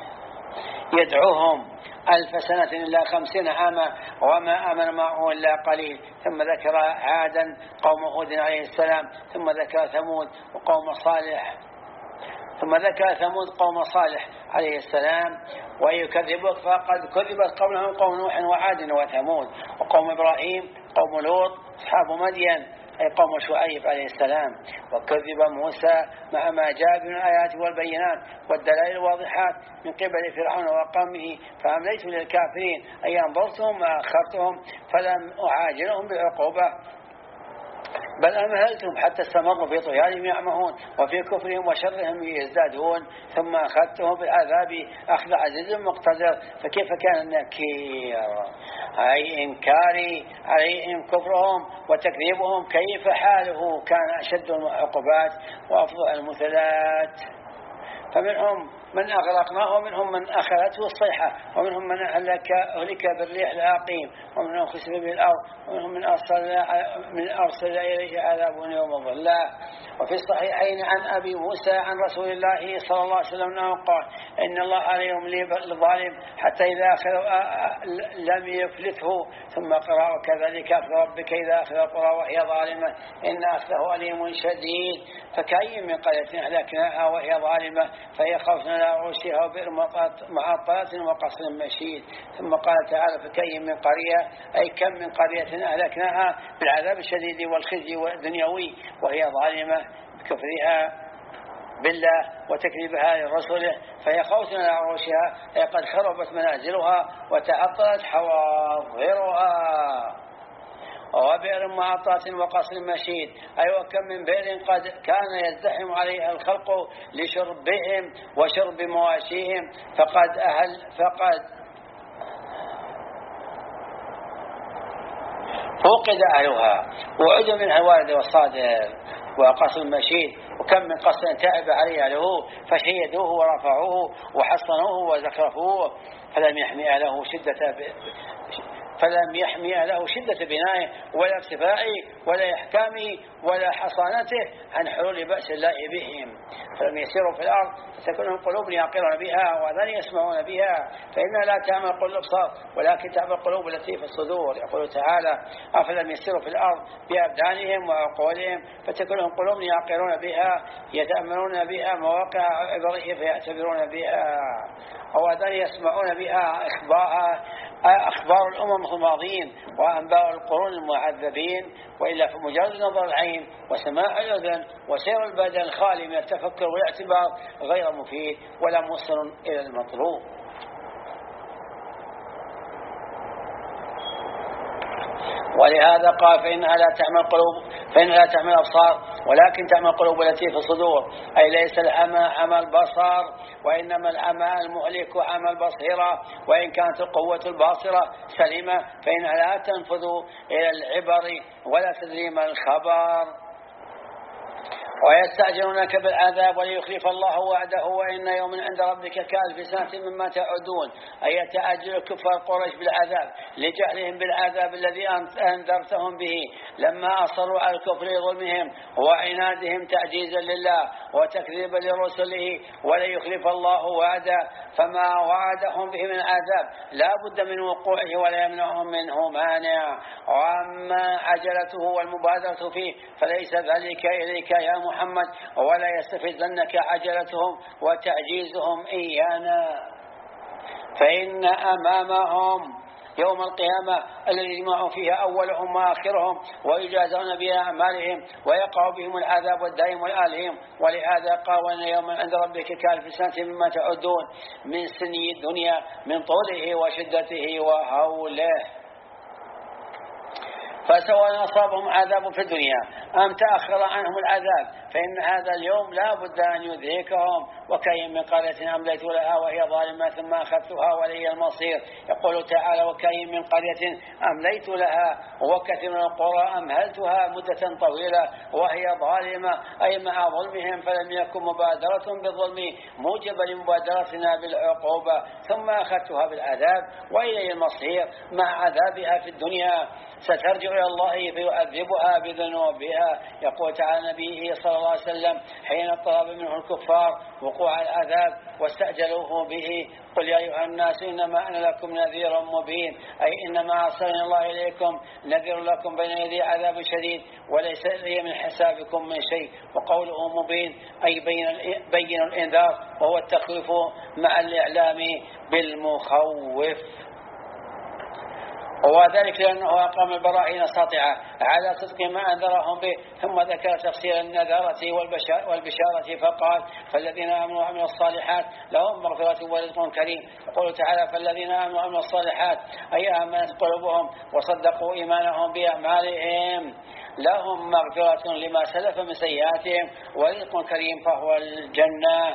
يدعوهم ألف سنة إلا خمسين عاما وما آمن معه إلا قليل. ثم ذكر عادا قوم هود عليه السلام، ثم ذكر ثمود وقوم صالح ثم ذكر ثمود قوم صالح عليه السلام. ويكذبك فقد كذبت قبلهم قوم نوح وعاد وثمود وقوم إبراهيم قوم لوط أصحاب مدين أي قوم شعيب عليه السلام. وكذب موسى مع ما جاء من الآيات والبينات والدلائل الواضحات من قبل فرعون وقومه، فأمليت للكافرين أي أنظرتهم وأخرتهم فلم أعاجلهم بالعقوبة، بل أمهلتهم حتى استمروا في طغيانهم يعمهون وفي كفرهم وشرهم يزدادون، ثم أخذتهم بالعذاب أخذ عزيز مقتدر. فكيف كان النكير أي إنكاري عليهم كفرهم وتكذيبهم، كيف حاله كان أشد العقوبات وأفظع المثلات. فمنهم من أغرقناه ومنهم من أخذته الصيحة، ومنهم من أهلك أهلك بالريح العقيم، ومنهم خسف بالأرض، ومنهم من أرسل من أرسل إليه عذاب يوم الظلة. وفي الصحيحين عن أبي موسى عن رسول الله صلى الله عليه وسلم أنه قال إن الله لا يملي للظالم حتى إذا أخذ لم يفلته، ثم قرأ وكذلك أخذ ربك إذا أخذ القرى وهي ظالمة إن أخذه أليم شديد. فكأي من قرية أهلكناها وهي ظالمة فهي خوفنا على عروشها وبئر معطلة وقصر مشيد. ثم قال تعالى فكأي من قرية أي كم من قرية أهلكناها بالعذاب الشديد والخزي والدنيوي وهي ظالمة بكفرها بالله وتكذيبها لرسله، فهي خوفنا على عروشها أي قد خربت منازلها وتعطلت حواضرها. وبئر معطلة وقصر مشيد أي وكم من بئر قد كان يزدحم عليها الخلق لشربهم وشرب مواشيهم فقد أهل فقد فوقد أهلها وعد منها الوالد والصادر. وقصر المشيد وكم من قصر تعب عليه أهله فشيدوه ورفعوه وحصنوه وزخرفوه فلم يحمي أهله شدة فلم يحمي له شدة بنائه ولا ارتفاعه ولا إحكامه ولا حصانته عن حلول بأس الله بهم. فلم يسيروا في الأرض فتكون لهم قلوب يعقلون بها وأذان يسمعون بها، فإنها لا تعمل قلوب الأبصار ولكن تعمل القلوب التي في الصدور. يقول تعالى أفلم يسيروا في الأرض بأبدانهم وعقولهم فتكون لهم قلوب يعقلون بها يتأملون بها مواقع عبره فيعتبرون بها، أو أذان يسمعون بها إخبارها أخبار الأمم الماضين وأنباء القرون المعذبين. وإلا فمجرد نظر العين وسماع الأذن وسير البدن الخالي من التفكر والاعتبار غير مفيد ولا موصل إلى المطلوب. ولهذا قال فإنها لا تعمل قلوب فإنها لا تعمل الأبصار ولكن تعمل قلوب التي في الصدور، أي ليس العمى عمى البصر وإنما العمى المهلك عمى البصيرة. وإن كانت القوة الباصرة سليمة فإنها لا تنفذ إلى العبر ولا تدري ما الخبر. ويستعجلونك بالعذاب وليخلف الله وعده وإن يوم عند ربك كألف سنة مما تعدون، أي يتعجل كفار قريش بالعذاب لجهلهم بالعذاب الذي أنذرتهم به لما أصروا على الكفر لظلمهم وعنادهم تعجيزا لله وتكذيبا لرسله، وليخلف الله وعده فما وعدهم به من عذاب لا بد من وقوعه ولا يمنعهم منه مانع. وأما عجلته والمبادرة فيه فليس ذلك إليك يا محمد، ولا يستفزنك عجلتهم وتعجيزهم إيانا، فإن أمامهم يوم القيامة الذي يجمع فيها أولهم وآخرهم ويجازون بأعمالهم ويقع بهم العذاب والدائم والآلهم. ولهذا قال وإن يوم عند ربك كألف سنة مما تعدون من سني الدنيا من طوله وشدته وهوله. فسواء أصابهم عذاب في الدنيا أم تأخر عنهم العذاب فإن هذا اليوم لا بد أن يذهكهم. وكأي من قرية أمليت لها وهي ظالمة ثم أخذتها ولي المصير. يقول تعالى وكأي من قرية أمليت لها وكثير من القرى أمهلتها مدة طويلة وهي ظالمة، أي مع ظلمهم فلم يكن مبادرة بالظلم موجبة لمبادرتنا بالعقوبة ثم أخذتها بالعذاب وإلي المصير مع عذابها في الدنيا سترجع إلى الله فيعذبها بذنوبها. يقول تعالى نبيه صلى الله عليه وسلم حين طلب منه الكفار وقوع العذاب واستعجلوه به قل يا أيها الناس إنما أنا لكم نذير مبين، أي إنما أرسلني الله إليكم نذير لكم بين يدي عذاب شديد وليس لي من حسابكم من شيء. وقوله مبين أي بين الإنذار وهو التخويف مع الإعلام بالمخوف، وذلك لأنه أقام البراهين الساطعة على صدق ما أنذرهم به. ثم ذكر تفسير النذارة والبشارة فقال فالذين آمنوا وعملوا الصالحات لهم مغفرة ورزق كريم. يقول تعالى فالذين آمنوا وعملوا الصالحات أي آمنت قلوبهم وصدقوا إيمانهم بأعمالهم لهم مغفرة لما سلف من سيئاتهم ورزق كريم فهو الجنة.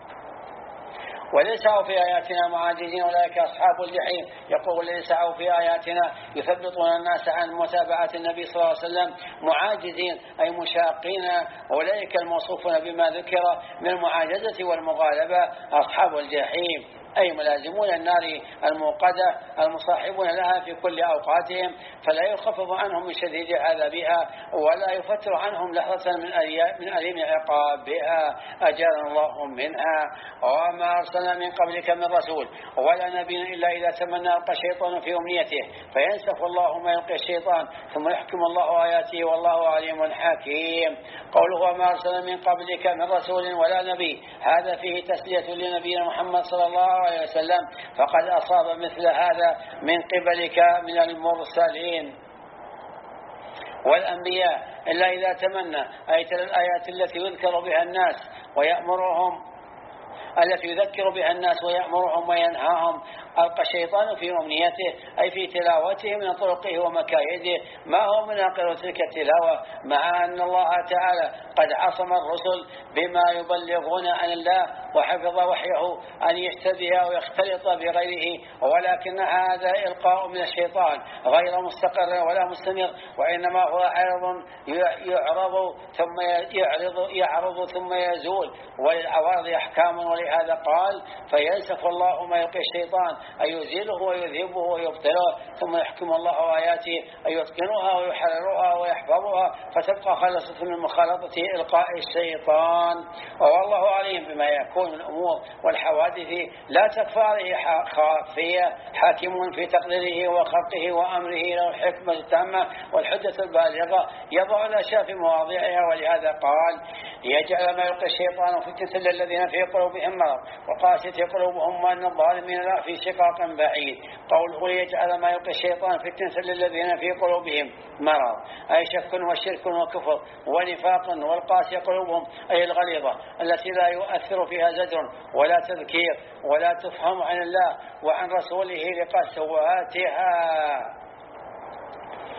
وليسوا في آياتنا معاجزين أولئك أصحاب الجحيم. يقول ليسوا في آياتنا يثبطون الناس عن متابعة النبي صلى الله عليه وسلم معاجزين أي مشاقين، أولئك الموصوفون بما ذكر من المعاجزة والمغالبة أصحاب الجحيم أي ملازمون النار الموقدة المصاحبون لها في كل أوقاتهم، فلا يخفف عنهم من شديد عذابها ولا يفتر عنهم لحظة من أليم عقابها أجرنا الله منها. وما أرسلنا من قبلك من رسول ولا نبي إلا إذا تمنى ألقى الشيطان في أمنيته فينسخ الله ما يلقي الشيطان ثم يحكم الله آياته والله عليم حكيم. قوله وما أرسلنا من قبلك من رسول ولا نبي هذا فيه تسلية لنبينا محمد صلى الله عليه وسلم فقد أصاب مثل هذا من قبلك من المرسلين والأنبياء إلا إذا تمنى أي تلك الآيات التي يذكر بها الناس ويأمرهم التي يذكر بها الناس ويأمرهم وينهاهم ألقى الشيطان في أمنيته أي في تلاوته من طرقه ومكايده ما هو من آخر تلك التلاوة، مع أن الله تعالى قد عصم الرسل بما يبلغون عن الله وحفظ وحيه أن يشتبه ويختلط بغيره، ولكن هذا إلقاء من الشيطان غير مستقر ولا مستمر وإنما هو عرض يعرض ثم يعرض, يعرض ثم يزول وللعوارض أحكام. ولهذا قال فينسخ الله ما يلقي الشيطان أي يزيله ويذهبه ويبطله ثم يحكم الله آياته أي يتقنها ويحررها ويحفظها فتبقى خلصة من مخالطة إلقاء الشيطان. والله عليم بما يكون من الأمور والحوادث لا تخفى عليه خافية حاكم في تقديره وخلقه وأمره له الحكمة التامة والحجة البالغة يضع الأشياء في مواضعها. ولهذا قال يجعل ما يلقي الشيطان فتنة للذين في قلوبهم مرض وقاسية قلوبهم وأن الظالمين لا في شقاق بعيد. قوله يجعل ما يلقي الشيطان فتنة للذين في قلوبهم مرض أي شك وشرك وكفر ونفاق والقاسية قلوبهم أي الغليظة التي لا يؤثر فيها زجر ولا تذكير ولا تفهم عن الله وعن رسوله لقسواتها.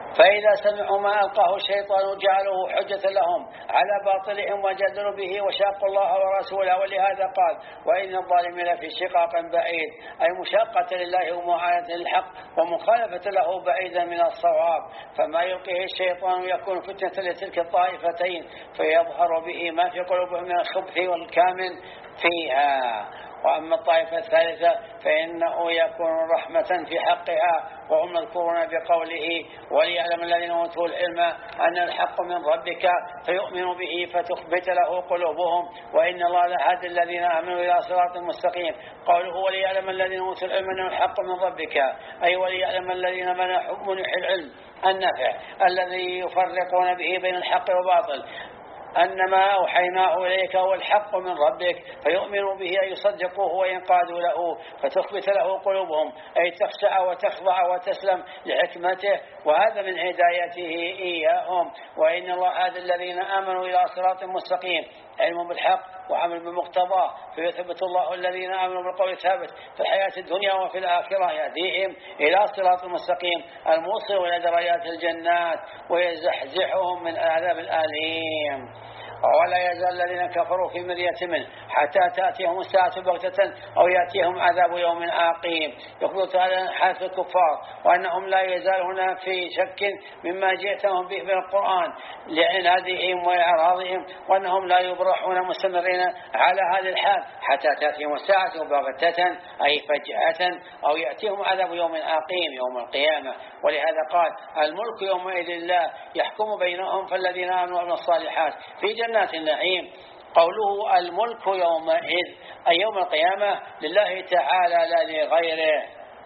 فإذا سمعوا ما ألقاه الشيطان جعلوه حجة لهم على باطلهم وجدلوا به وشاقوا الله ورسوله. ولهذا قال وإن الظالمين في شقاق بعيد، أي مشاقة لله ومعاندة للحق ومخالفة له بعيدا من الصواب. فما يلقيه الشيطان يكون فتنة لتلك الطائفتين فيظهر به ما في قلوبهم من الخبث والكامن فيها. وأما الطائفة الثالثة فإنه يكون رحمة في حقها، وهم مذكورون بقوله وليعلم الذين أوتوا العلم أن الحق من ربك فيؤمنوا به فتخبت له قلوبهم وإن الله لهادي الذين آمنوا إلى صراط مستقيم. قوله وليعلم الذين أوتوا العلم أن الحق من ربك، أي وليعلم الذين منحوا العلم النافع الذي يفرقون به بين الحق والباطل أن ما أوحيناه إليك هو الحق من ربك فيؤمنوا به أي يصدقوه وينقادوا له فتخبت له قلوبهم، أي تخشع وتخضع وتسلم لحكمته، وهذا من هدايته إياهم. وإن الله هدى الذين آمنوا إلى صراط مستقيم، علم بالحق وعمل بمقتضاه، فيثبت الله الذين آمنوا بالقول الثابت في الحياة الدنيا وفي الآخرة، يهديهم إلى صراط مستقيم الموصل إلى درجات الجنات ويزحزحهم من العذاب الأليم. ولا يزال الذين كفروا في مرية منه حتى تأتيهم الساعة بغتة أو يأتيهم عذاب يوم عقيم. يخبر تعالى حال الكفار وأنهم لا يزالون في شك مما جئتهم به من القرآن لعنادهم وإعراضهم، وأنهم لا يبرحون مستمرين على هذا الحال حتى تأتيهم الساعة بغتة أي فجأة أو يأتيهم عذاب يوم عقيم يوم القيامة. ولهذا قال الملك يومئذ لله يحكم بينهم فالذين آمنوا وعملوا الصالحات في جنات النعيم. قوله الملك يومئذ أي يوم القيامة لله تعالى لا لغيره،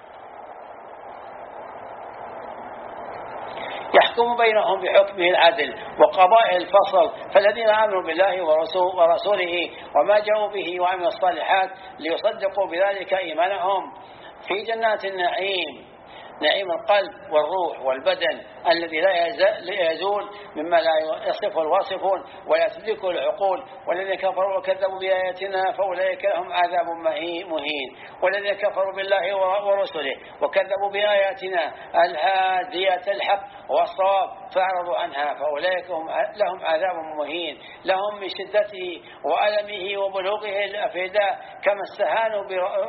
يحكم بينهم بحكمه العدل وقضاء الفصل. فالذين آمنوا بالله ورسوله وما جاءوا به وعملوا الصالحات ليصدقوا بذلك إيمانهم في جنات النعيم، نعيم القلب والروح والبدن الذي لا يزول مما لا يصف الواصفون ولا تدركه العقول. والذين كفروا وكذبوا بآياتنا فأولئك لهم عذاب مهين. والذين كفروا بالله ورسله وكذبوا بآياتنا الهادية الحق والصواب فأعرضوا عنها فأولئك لهم عذاب مهين، لهم من شدته وألمه وبلوغه الأفئدة كما استهانوا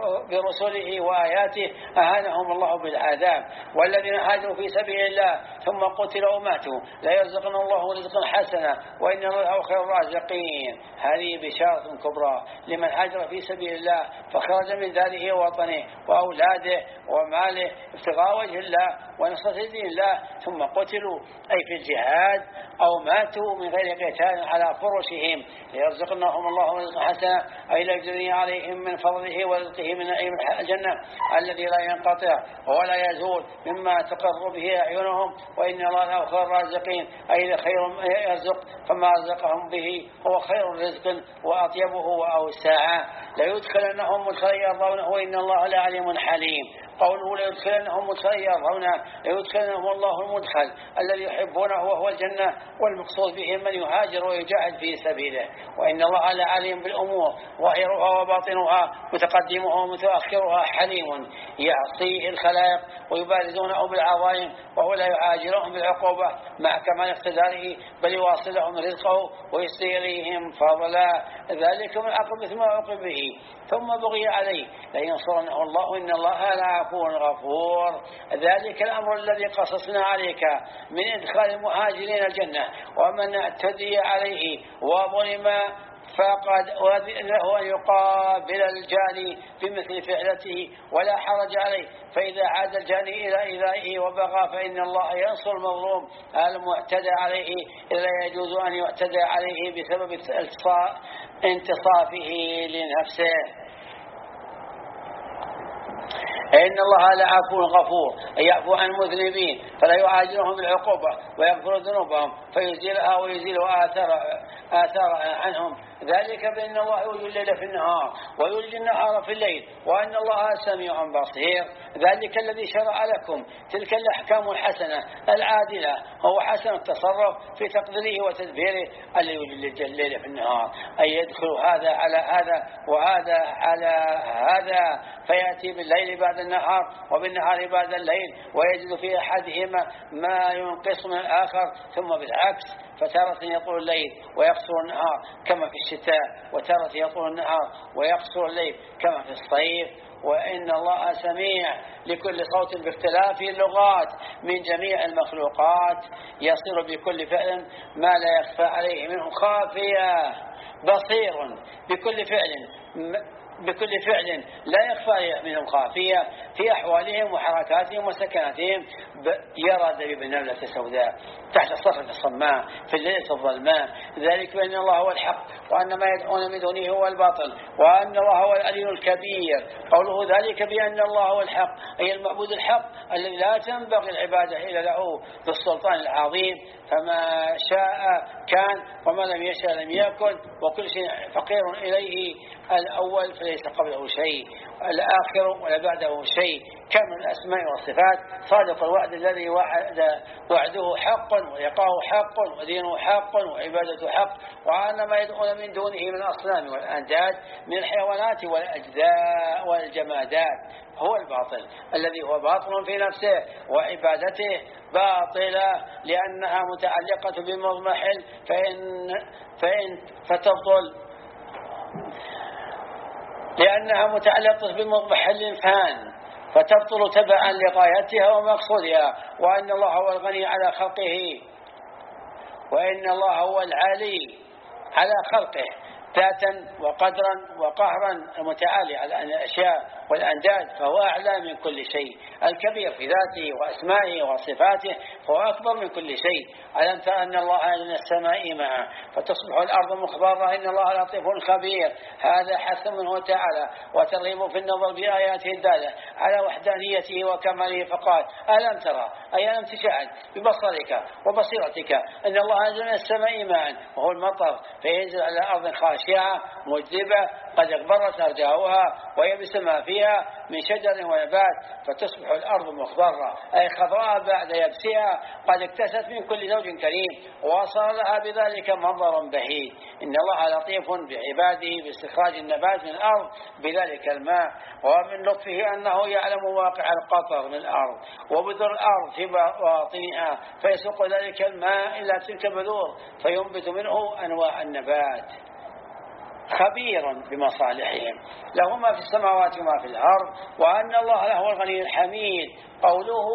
برسله وآياته أهانهم الله بالعذاب. والذين هاجروا في سبيل الله ثم قتلوا وماتوا لا يرزقنا الله رزقا حسنا وإن الله خير الرازقين. هذه بشارة كبرى لمن هاجر في سبيل الله فخرج من داره ووطنه وأولاده وماله ابتغاء وجه الله ونصرة دين الله ثم قتلوا أي في الجهاد أو ماتوا من غير قتال على فرشهم ليرزقناهم الله رزقا حسنا أي ليجري عليهم من فضله ورزقه من نعيم الجنة الذي لا ينقطع ولا يزول مما تقر به أعينهم وإن الله له خير الرازقين أي خير يرزق فما رزقهم به هو خير رزق وأطيبه وأوسع. ليدخلنهم مدخلا يرضونه وإن الله لعليم حليم. قوله ليدخلنهم مدخلا يرضونه ليدخلنهم الله المدخل الذي يحبونه وهو الجنة، والمقصود به من يهاجر ويجاهد في سبيله. وإن الله لعليم بالأمور ظاهرها وباطنها متقدمها ومتأخرها حليم يعصيه الخلائق ويبارزونه بالعظائم وهو لا يعاجلهم بالعقوبة مع كمال اقتداره بل يواصلهم رزقه ويسري إليهم فضلا. ذلك من عقب ما عقب به ثم بغي عليه لينصرنه الله إن الله لعفو غفور. ذلك الأمر الذي قصصنا عليك من إدخال المهاجرين الجنة ومن اعتدي عليه وظلم فقد أذن له أن يقابل الجاني بمثل فعلته ولا حرج عليه، فإذا عاد الجاني إلى إيذائه وبغى فإن الله ينصر المظلوم المعتدى عليه إذا يجوز أن يعتدى عليه بسبب انتصافه لنفسه. إن الله لعفو غفور أي يعفو عن المذنبين فلا يعاجلهم بالعقوبة ويغفر ذنوبهم فيزيلها ويزيل آثار, آثار عنهم. ذلك بأن الله يولج الليل في النهار ويولج النهار في الليل وأن الله سميع بصير. ذلك الذي شرع لكم تلك الأحكام الحسنة العادلة هو حسن التصرف في تقديره وتدبيره الذي يولج الليل في النهار، أي يدخل هذا على هذا وهذا على هذا، فيأتي بالليل بعد النهار وبالنهار بعد الليل، ويجد في أحدهما ما ينقص من الآخر، ثم بالعكس، فتارة يطول الليل ويقصر النهار كما في الشتاء، وتارة يطول النهار ويقصر الليل كما في الصيف. وإن الله سميع لكل صوت باختلاف اللغات من جميع المخلوقات، يصير بكل فعل ما لا يخفى عليه منه خافية، بصير بكل فعل بكل فعل لا يخفى منهم خافية في أحوالهم وحركاتهم وسكناتهم. يرى دبيب النملة السوداء تحت الصخرة الصماء في الليلة الظلماء. ذلك بأن الله هو الحق وأن ما يدعون من دونه هو الباطل وأن الله هو العلي الكبير. قوله ذلك بأن الله هو الحق أي المعبود الحق الذي لا تنبغي العبادة إلا له ذو السلطان العظيم، فما شاء كان وما لم يشاء لم يكن، وكل شيء فقير إليه، الأول فليس قبله شيء، الآخر ولا بعده شيء، كامل الأسماء والصفات، صادق الوعد الذي وعد وعده حق ولقاه حق ودينه حق وعبادته حق، وأن ما يدعون من دونه من الأصنام والأنداد من الحيوانات والأجزاء والجمادات هو الباطل الذي هو باطل في نفسه، وعبادته باطلة لأنها متعلقة بمضمحل فإن, فإن فتبطل لأنها متعلقة بمضمحل فان فتبطل تبعا لغايتها ومقصودها. وأن الله هو الغني على خلقه وإن الله هو العالي على خلقه ذاتا وقدرا وقهرا المتعالي على الأشياء والأنداد، فهو أعلى من كل شيء، الكبير في ذاته وأسمائه وصفاته، فهو أكبر من كل شيء. ألم تر أن الله أنزل من السماء ماء فتصبح الأرض مخضرة إن الله لطيف خبير. هذا حث منه تعالى وترغيب في النظر بآياته الدالة على وحدانيته وكماله، فقال ألم ترى أي ألم تشاهد ببصرك وبصيرتك أن الله أنزل من السماء ماء وهو المطر فينزل على أرض خاشعة مجذبة قد اغبرت أرجاؤها ويبس ما فيها من شجر ونبات فتصبح الأرض مخضرة أي خضراء بعد يبسها قد اكتست من كل زوج كريم وصار لها بذلك منظر بهيج. إن الله لطيف بعباده باستخراج النبات من الأرض بذلك الماء، ومن لطفه أنه يعلم واقع القطر من الأرض وبذور الأرض في باطنها فيسوق ذلك الماء إلى تلك البذور فينبت منه أنواع النبات. خبير بمصالحهم له ما في السماوات وما في الأرض وأن الله له الغني الحميد. قوله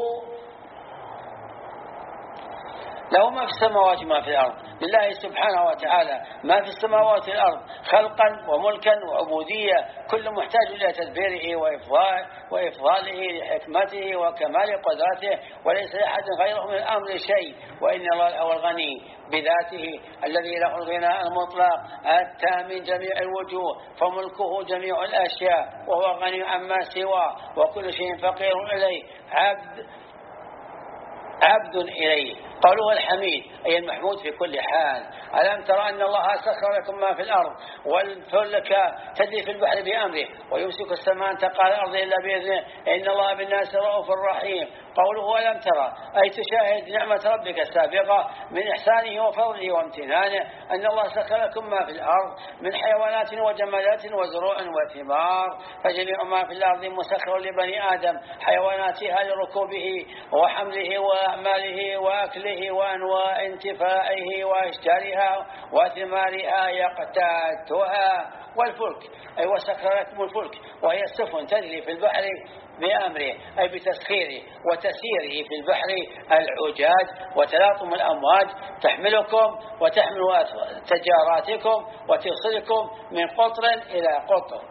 له ما في السماوات وما في الأرض، لله سبحانه وتعالى ما في السماوات والأرض خلقا وملكا وعبودية، كل محتاج إلى تدبيره وإفضاله لحكمته وكمال قدرته، وليس لأحد غيره من الأمر شيء. وإن الله هو الغني بذاته الذي له الغناء المطلق التام من جميع الوجوه، فملكه جميع الأشياء وهو غني عما سواه وكل شيء فقير إليه عبد عبد إليه. قالوا الحميد أي المحمود في كل حال. ألم ترى أن الله سخر لكم ما في الأرض والفلك تجري في البحر بأمره ويمسك السماء أن تقع على الأرض إلا بإذنه إن الله بالناس رؤوف رحيم. قوله ألم ترى أي تشاهد نعمة ربك السابقة من إحسانه وفضله وامتنانه أن الله سخر لكم ما في الأرض من حيوانات وجمالات وزروع وثمار، فجميع ما في الأرض مسخر لبني آدم حيواناتها لركوبه وحمله وأعماله وأكله وأنواع انتفاعه وأشجارها وثمارها يقتاتها. والفلك أي وسخر لكم الفلك وهي السفن تجري في البحر بأمره أي بتسخيره وتسيره في البحر العجاج وتلاطم الأمواج تحملكم وتحمل تجاراتكم وتصلكم من قطر إلى قطر.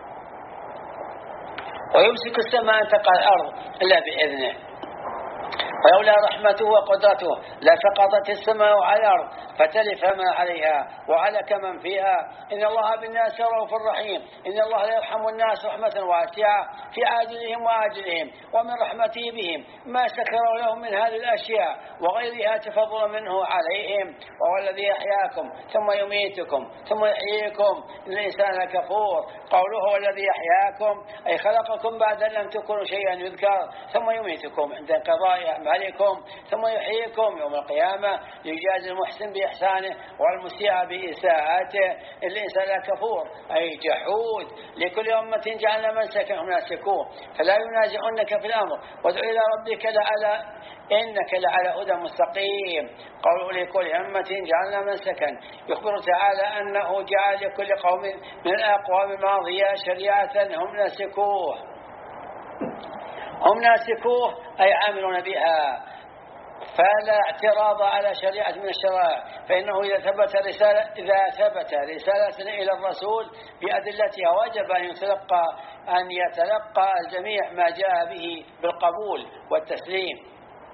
ويمسك السماء أن تقع الأرض إلا بإذنه. ولولا رحمته وقدرته لسقطت السماء على الأرض فتلف ما عليها وهلك من فيها. إن الله بالناس رؤوف رحيم. إن الله لا يرحم الناس رحمة واسعة في عاجلهم وآجلهم، ومن رحمته بهم ما سخر لهم من هذه الأشياء وغيرها تفضل منه عليهم. وهو الذي يحياكم ثم يميتكم ثم يحييكم إن الإنسان كفور. قوله هو الذي يحياكم أي خلقكم بعد أن لم تكونوا شيئا يذكر، ثم يميتكم عند انقضاء أعمالكم، ثم يحييكم يوم القيامة ليجازي المحسن بإحسانه والمسيء بإساءته. الإنسان كفور أي جحود. لكل أمة جعلنا منسكا هم ناسكوه فلا ينازعنك في الأمر وادع إلى ربك لعلى إنك لعلى هدى مستقيم. قوله لكل أمة جعلنا منسكا يخبر تعالى أنه جعل لكل قوم من الأقوام الماضية شريعة هم ناسكوه هم ناسكوه أي عاملون بها، فلا اعتراض على شريعة من الشرائع. فإنه إذا ثبت رسالة إذا ثبت رسالة إلى الرسول بأدلتها وجب أن يتلقى أن يتلقى الجميع ما جاء به بالقبول والتسليم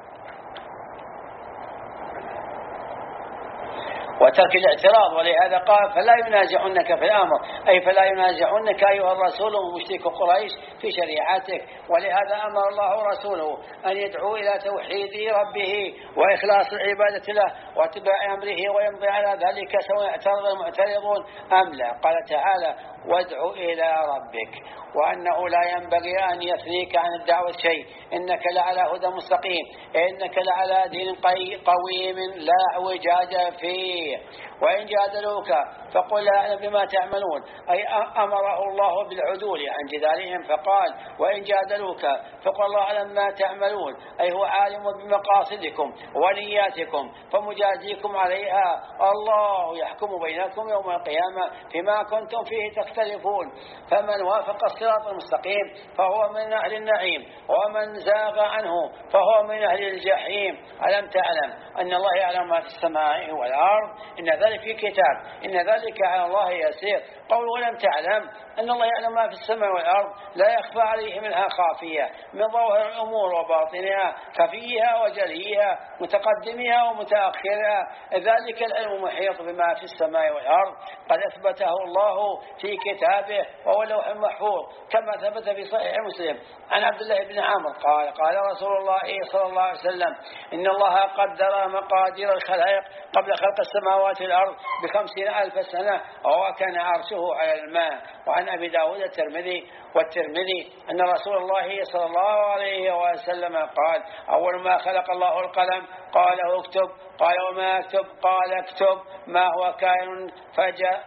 وترك الاعتراض. ولهذا قال فلا ينازعنك في الأمر أي فلا ينازعنك أيها الرسول ومشرك قريش في شريعتك. ولهذا أمر الله رسوله أن يدعو إلى توحيد ربه وإخلاص العبادة له واتباع أمره ويمضي على ذلك سواء اعترض المعترضون أم لا. قال تعالى وادع إلى ربك وأنه لا ينبغي أن يثنيك عن الدعوة شيء إنك لعلى هدى مستقيم إنك لعلى دين قويم لا اعوجاج فيه. وإن جادلوك فقل لا أعلم بما تعملون أي أمره الله بالعدول عن جدالهم فقال وإن جادلوك فقل الله أعلم ما تعملون أي هو عالم بمقاصدكم ونياتكم فمجازيكم عليها. الله يحكم بينكم يوم القيامة فيما كنتم فيه تختلفون. فمن وافق الصراط المستقيم فهو من أهل النعيم ومن زاغ عنه فهو من أهل الجحيم. ألم تعلم أن الله يعلم ما في السماء والأرض إن ذلك في كتاب إن ذلك على الله يسير. قول ولم تعلم أن الله يعلم ما في السماء والأرض لا يخفى عليه منها خافية من ظواهر الأمور وباطنها خفيها وجليها متقدمها ومتأخرها. ذلك العلم محيط بما في السماء والأرض قد أثبته الله في كتابه وهو اللوح المحفوظ كما ثبت في صحيح مسلم عن عبد الله بن عمرو قال قال رسول الله صلى الله عليه وسلم إن الله قدر مقادير الخلائق قبل خلق السماوات والأرض بخمسين ألف سنة وهو كان عرشه على الماء. وعن أبي داود الترمذي والترمذي أن رسول الله صلى الله عليه وسلم قال أول ما خلق الله القلم قال اكتب قال وما اكتب قال اكتب ما هو كائن فجأ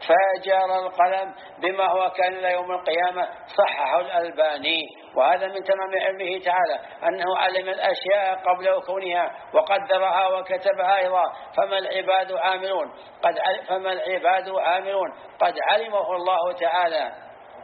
فجر القلم بما هو كان إلى يوم القيامة. صححه الألباني. وهذا من تمام علمه تعالى أنه علم الأشياء قبل كونها وقدرها وكتبها أيضا. فما العباد عاملون قد فما العباد عاملون قد علمه الله تعالى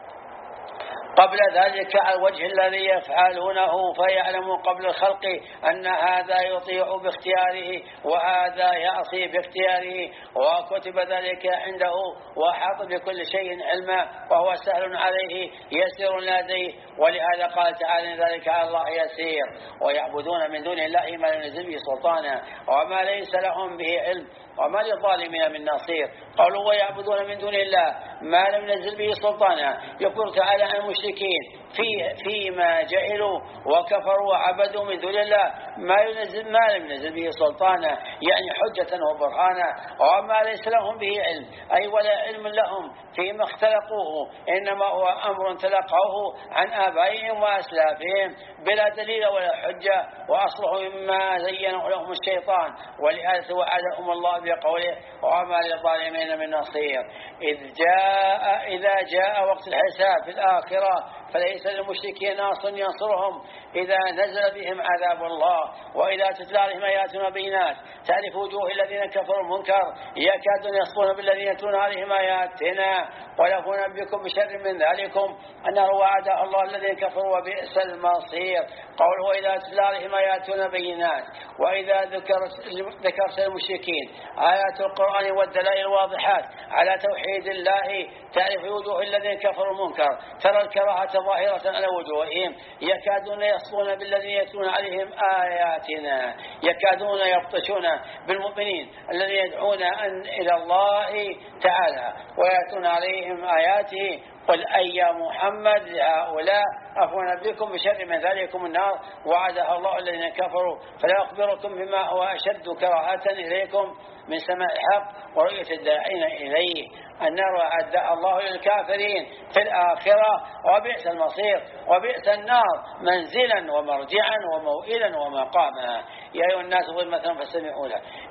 قبل ذلك على الوجه الذي يفعلونه فيعلم قبل الخلق أن هذا يطيع باختياره وهذا يعصي باختياره وكتب ذلك عنده وحاط بكل شيء علما وهو سهل عليه يسير لديه. ولهذا قال تعالى ذلك على الله يسير. ويعبدون من دون الله ما لم ينزل به سلطانا وما ليس لهم به علم وما للظالمين من نصير. قالوا ويعبدون من دون الله ما لم ينزل به سلطانا يقول تعالى عن المشركين في فيما جهلوا وكفروا وعبدوا من دون الله ما ينزل ما لم ينزل به سلطانا يعني حجة وبرهانا وما ليس لهم به علم أي ولا علم لهم فيما اختلقوه إنما هو أمر تلقوه عن آبائهم وأسلافهم بلا دليل ولا حجة وأصله مما زينه لهم الشيطان. ولهذا وعدهم الله بقوله وما للظالمين من نصير. إذ جاء إذا جاء وقت الحساب في الآخرة فليس للمشركين ناصر ينصرهم إذا نزل بهم عذاب الله وإذا تتلى عليهم آياتنا بينات تعرف وجوه الذين كفروا المنكر يكادون يسطون بالذين يتلون عليهم آياتنا ولو نبئكم بشر من ذلكم أنه وعد الله الذين كفروا وبئس المصير. قوله وإذا تتلى عليهم آياتنا بينات وإذا ذكرت المشركين آيات القرآن والدلائل الواضحات على توحيد الله تعرف وجوه الذين كفروا المنكر ترى الكراهة ظاهرة على وجوههم يكادون يسطون بالذين يتلون عليهم آياتنا يكادون يبطشون بالمؤمنين الذين يدعون أن إلى الله تعالى ويأتون عليهم آياته. قل أي يا محمد لهؤلاء أفنبئكم بشر من ذلكم النار وعدها الله الذين كفروا فلا أخبركم بما هو أشد كراهة إليكم من سماع الحق ورؤية الداعين إليه. النار أعدها الله للكافرين في الآخرة وبئس المصير وبئس النار منزلا ومرجعا وموئلا ومقاما. يا أيها الناس ضرب مثلا فاستمعوا له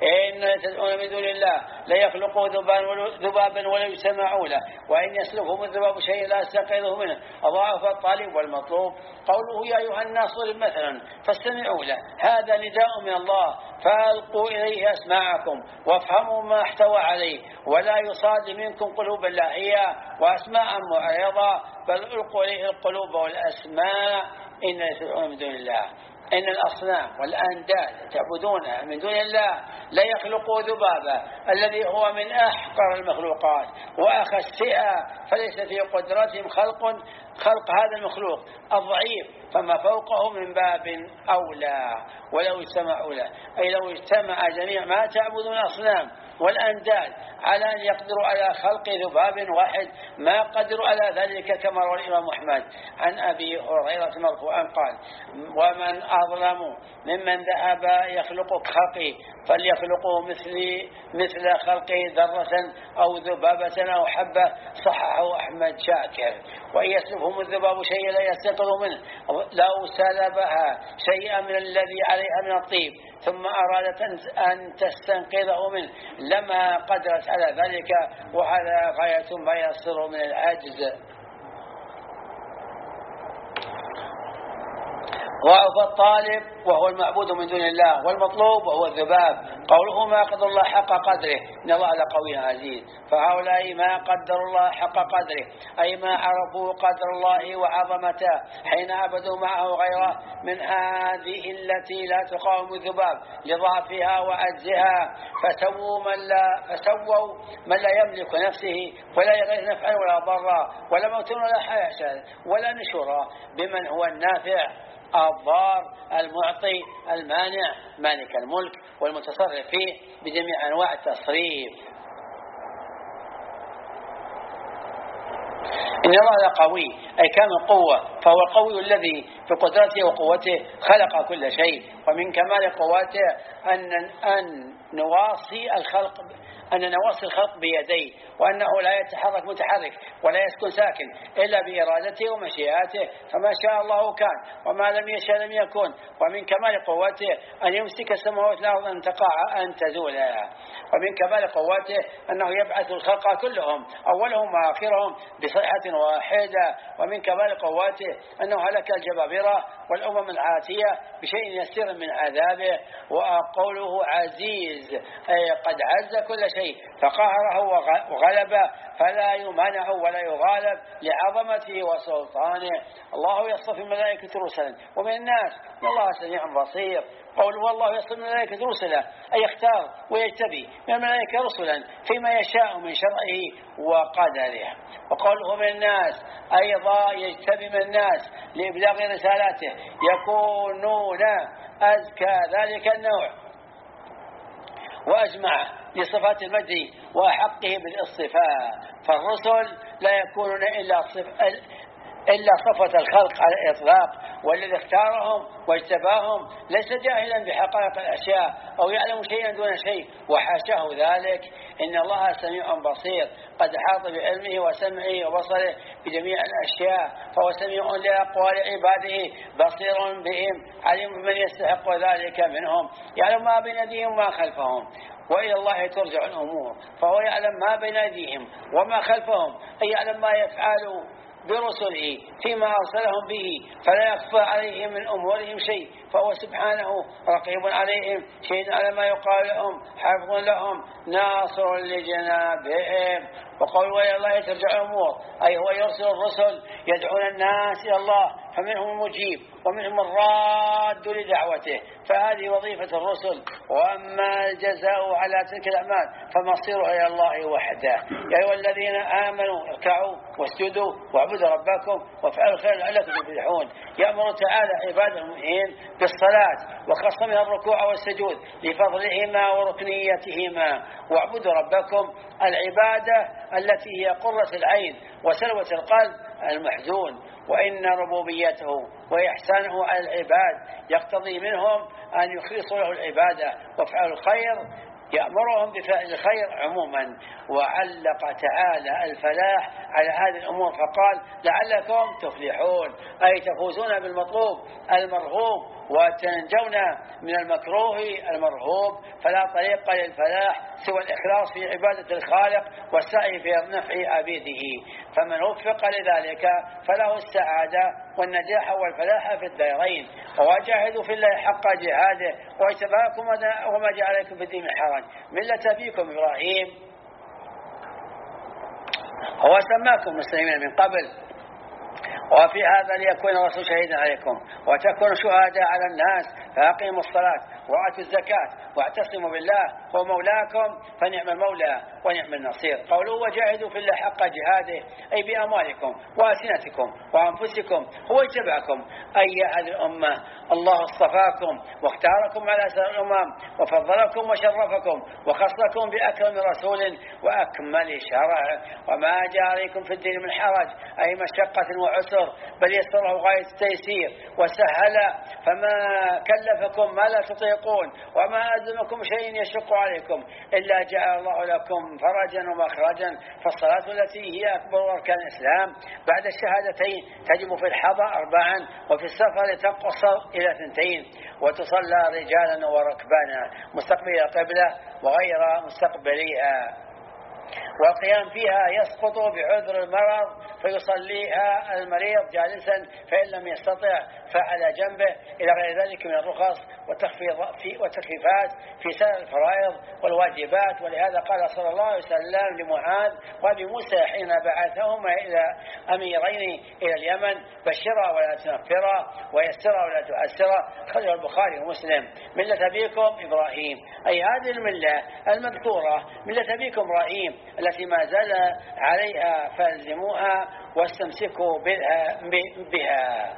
إن تدعون من دون الله لا يخلقوا ذبابا ولا يسمعوا له وإن يسلكهم الذباب شيء لا يستنقذه منه أضعف الطالب والمطلوب. قوله يا أيها الناس ضرب مثلا فاستمعوا له هذا نداء من الله فألقوا إليه أسماعكم وافهموا ما احتوى عليه ولا يصاد منكم قلوبا لاهية وأسماء معرضة بل ألقوا إليه القلوب والأسماء إن يتدعون من دون الله إن الأصنام والأنداد تعبدونها من دون الله لا يخلقوا ذبابا الذي هو من أحقر المخلوقات وأخسئها فليس في قدرتهم خلق خلق هذا المخلوق الضعيف فما فوقه من باب أولى ولو اجتمعوا له أي لو اجتمع جميع ما تعبدون الأصنام والأنداد على أن يقدروا على خلق ذباب واحد ما قدروا على ذلك كما روى الإمام أحمد عن أبي هريرة مرفوعا قال ومن أظلم ممن ذهب يخلق خلقي فليخلقوا مثلي مثل خلقي ذرة أو ذبابة أو حبة صححه أحمد شاكر. وإن يسلبهم الذباب شيئا لا يستيقظوا منه لو سلبها شيئا من الذي عليها من الطيب ثم أرادت أن تستنقذه منه لما قدرت على ذلك وهذا غاية ما يصير من العجز. ضعف الطالب وهو المعبود من دون الله والمطلوب وهو الذباب. قوله ما قدر الله حق قدره إن الله لقوي عزيز فهؤلاء ما قدروا الله حق قدره أي ما عرفوا قدر الله وعظمته حين عبدوا معه غيره من هذه التي لا تقاوم الذباب لضعفها وعجزها فسووا من لا فسووا من لا يملك نفسه ولا يغير نفعا ولا ضرا ولا موتا ولا حياة ولا نشورا بمن هو النافع الضار المعطي المانع مالك الملك والمتصرف فيه بجميع أنواع التصريف. إن الله لقوي أي كامل قوة فهو القوي الذي بقدرته وقوته خلق كل شيء ومن كمال قوته أن أن نواصي الخلق أن نواصي الخلق بيديه وأنه لا يتحرك متحرك ولا يسكن ساكن إلا بإرادته ومشيئته فما شاء الله كان وما لم يشاء لم يكن. ومن كمال قوته أن يمسك السماوات والأرض أن تقع أن تزولا. ومن كمال قوته أنه يبعث الخلق كلهم أولهم وآخرهم بصيحة واحدة. ومن كمال قوته أنه هلك الجبابرة والأمم العاتية بشيء يسير من عذابه. وقوله عزيز أي قد عز كل شيء فقهره وغلبه فلا يمنع ولا يغالب لعظمته وسلطانه. الله يصطفي الملائكة رسلا ومن الناس والله سميع بصير. قوله والله يصطفي الملائكة رسلا أي يختار ويجتبي من الملائكة رسلا فيما يشاء من شرعه وقدره. وقوله من الناس أيضا يجتبي من الناس لإبلاغ رسالاته يكونون أزكى ذلك النوع وأجمع لصفات المجد وحقه بالاصطفاء فالرسل لا يكونون إلا صفة إلا صفة الخلق على الإطلاق والذي اختارهم واجتباهم ليس جاهلا بحقائق الأشياء أو يعلم شيئا دون شيء وحاشاه ذلك. إن الله سميع بصير قد حاط بعلمه وسمعه وبصره بجميع الأشياء فهو سميع لأقوال عباده بصير بهم عليم بمن يستحق ذلك منهم يعلم ما بين أيديهم وما خلفهم وإلى الله ترجع الأمور فهو يعلم ما بين أيديهم وما خلفهم أي يعلم ما يفعل برسله فيما أرسلهم به، فلا يخفى عليهم من أمورهم شيء، فهو سبحانه رقيب عليهم، شهيد على ما يقال لهم، حافظ لهم، ناصر لجنابهم. وقول وإلى الله ترجع الأمور، أي هو يرسل الرسل يدعون الناس إلى الله، فمنهم المجيب ومنهم الراد لدعوته، فهذه وظيفة الرسل. وأما الجزاء على تلك الأعمال فمصيرها إلى الله وحده. يا أيها الذين آمنوا اركعوا واسجدوا واعبدوا ربكم وافعلوا الخير لعلكم تفلحون. يأمر تعالى عباد المؤمنين بالصلاة وخص منها الركوع والسجود لفضلهما وركنيتهما. واعبدوا ربكم العبادة التي هي قرة العين وسلوة القلب المحزون، وإن ربوبيته وإحسانه على العباد يقتضي منهم أن يخلصوا له العبادة وافعلوا الخير، يأمرهم بفعل الخير عموما. وعلق تعالى الفلاح على هذه الأمور فقال لعلكم تفلحون، أي تفوزون بالمطلوب المرغوب وتنجون من المكروه المرهوب. فلا طريق للفلاح سوى الإخلاص في عبادة الخالق والسعي في نفع عبيده، فمن وفق لذلك فله السعادة والنجاح والفلاح في الدارين. وجاهدوا في الله حق جهاده واجتباكم وما جعلكم في الدين من حرج، ملة أبيكم إبراهيم هو سماكم مسلمين من قبل وفي هذا ليكون الرسول شهيدا عليكم وتكونوا شهداء على الناس، فأقيموا الصلاة وآتوا الزكاة واعتصموا بالله هو مولاكم فنعم المولى ونعم النصير. قولوا وجاهدوا في الله حق جهاده، أي بأموالكم وألسنتكم وأنفسكم، هو اجتباكم أي هذه الأمة، الله اصطفاكم واختاركم على سائر الأمم وفضلكم وشرفكم وخصكم بأكرم رسول وأكمل شرع، وما جاء عليكم في الدين من حرج، أي مشقة وعسر، بل يسره غاية التيسير وسهل، فما كلفكم ما لا تطيقون وما ألزمكم شيء يشق عليكم إلا جعل الله لكم فرجا ومخرجا. فالصلاة التي هي أكبر أركان الإسلام بعد الشهادتين تجب في الحضر أربعا وفي السفر تقصر إلى ثنتين، وتصلى رجالا وركبانا مستقبل القبلة وغير مستقبليها، والقيام فيها يسقط بعذر المرض فيصليها المريض جالسا، فإن لم يستطع فعلى جنبه، إلى غير ذلك من الرخص والتخفيفات في سائر الفرائض والواجبات. ولهذا قال صلى الله عليه وسلم لمعاذ وأبي موسى حين بعثهما إلى أميرين إلى اليمن: بشرا ولا تنفرا ويسرا ولا تؤسرا. خرج البخاري ومسلم. ملة أبيكم إبراهيم، أي هذه الملة المذكورة ملة أبيكم إبراهيم التي ما زال عليها فالزموها واستمسكوا بها, بها.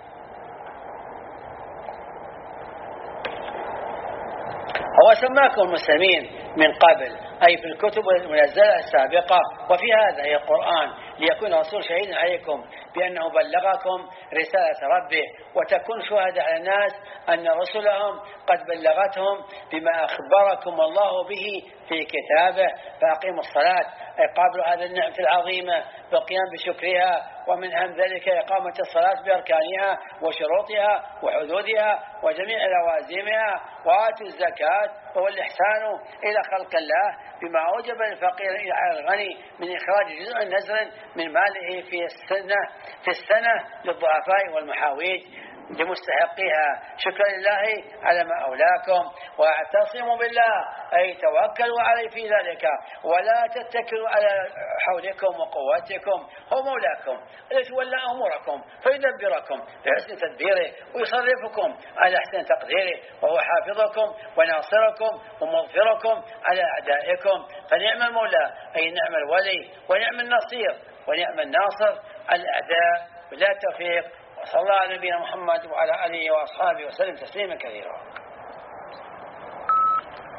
هو سماكم المسلمين من قبل، أي في الكتب المنزلة السابقة وفي هذا أي القرآن، ليكون الرسول شهيدا عليكم بأنه بلغكم رسالة ربه، وتكون شهداء على الناس أن رسلهم قد بلغتهم بما أخبركم الله به في كتابه. فأقيموا الصلاة، أي قابلوا هذه النعمة العظيمة بالقيام بشكرها، ومن أهم ذلك إقامة الصلاة بأركانها وشروطها وحدودها وجميع لوازمها، وآتوا الزكاة وهو الإحسان إلى خلق الله بما أوجب الفقير على الغني من إخراج جزء نزر من ماله في السنة في السنة للضعفاء والمحاويج لمستحقها، شكرا لله على ما أولاكم. واعتصموا بالله، أي توكلوا عليه في ذلك، ولا تتكلوا على حولكم وقوتكم، هو مولاكم الذي ولى أموركم فيدبركم بحسن تدبيره ويصرفكم على أحسن تقديره، وهو حافظكم وناصركم ومغفركم على أعدائكم. فنعم المولى، أي نعم الولي ونعم النصير ونعم الناصر على الأعداء. بالله التوفيق، وصلى الله على نبينا محمد وعلى آله وأصحابه وسلم تسليما كثيرا.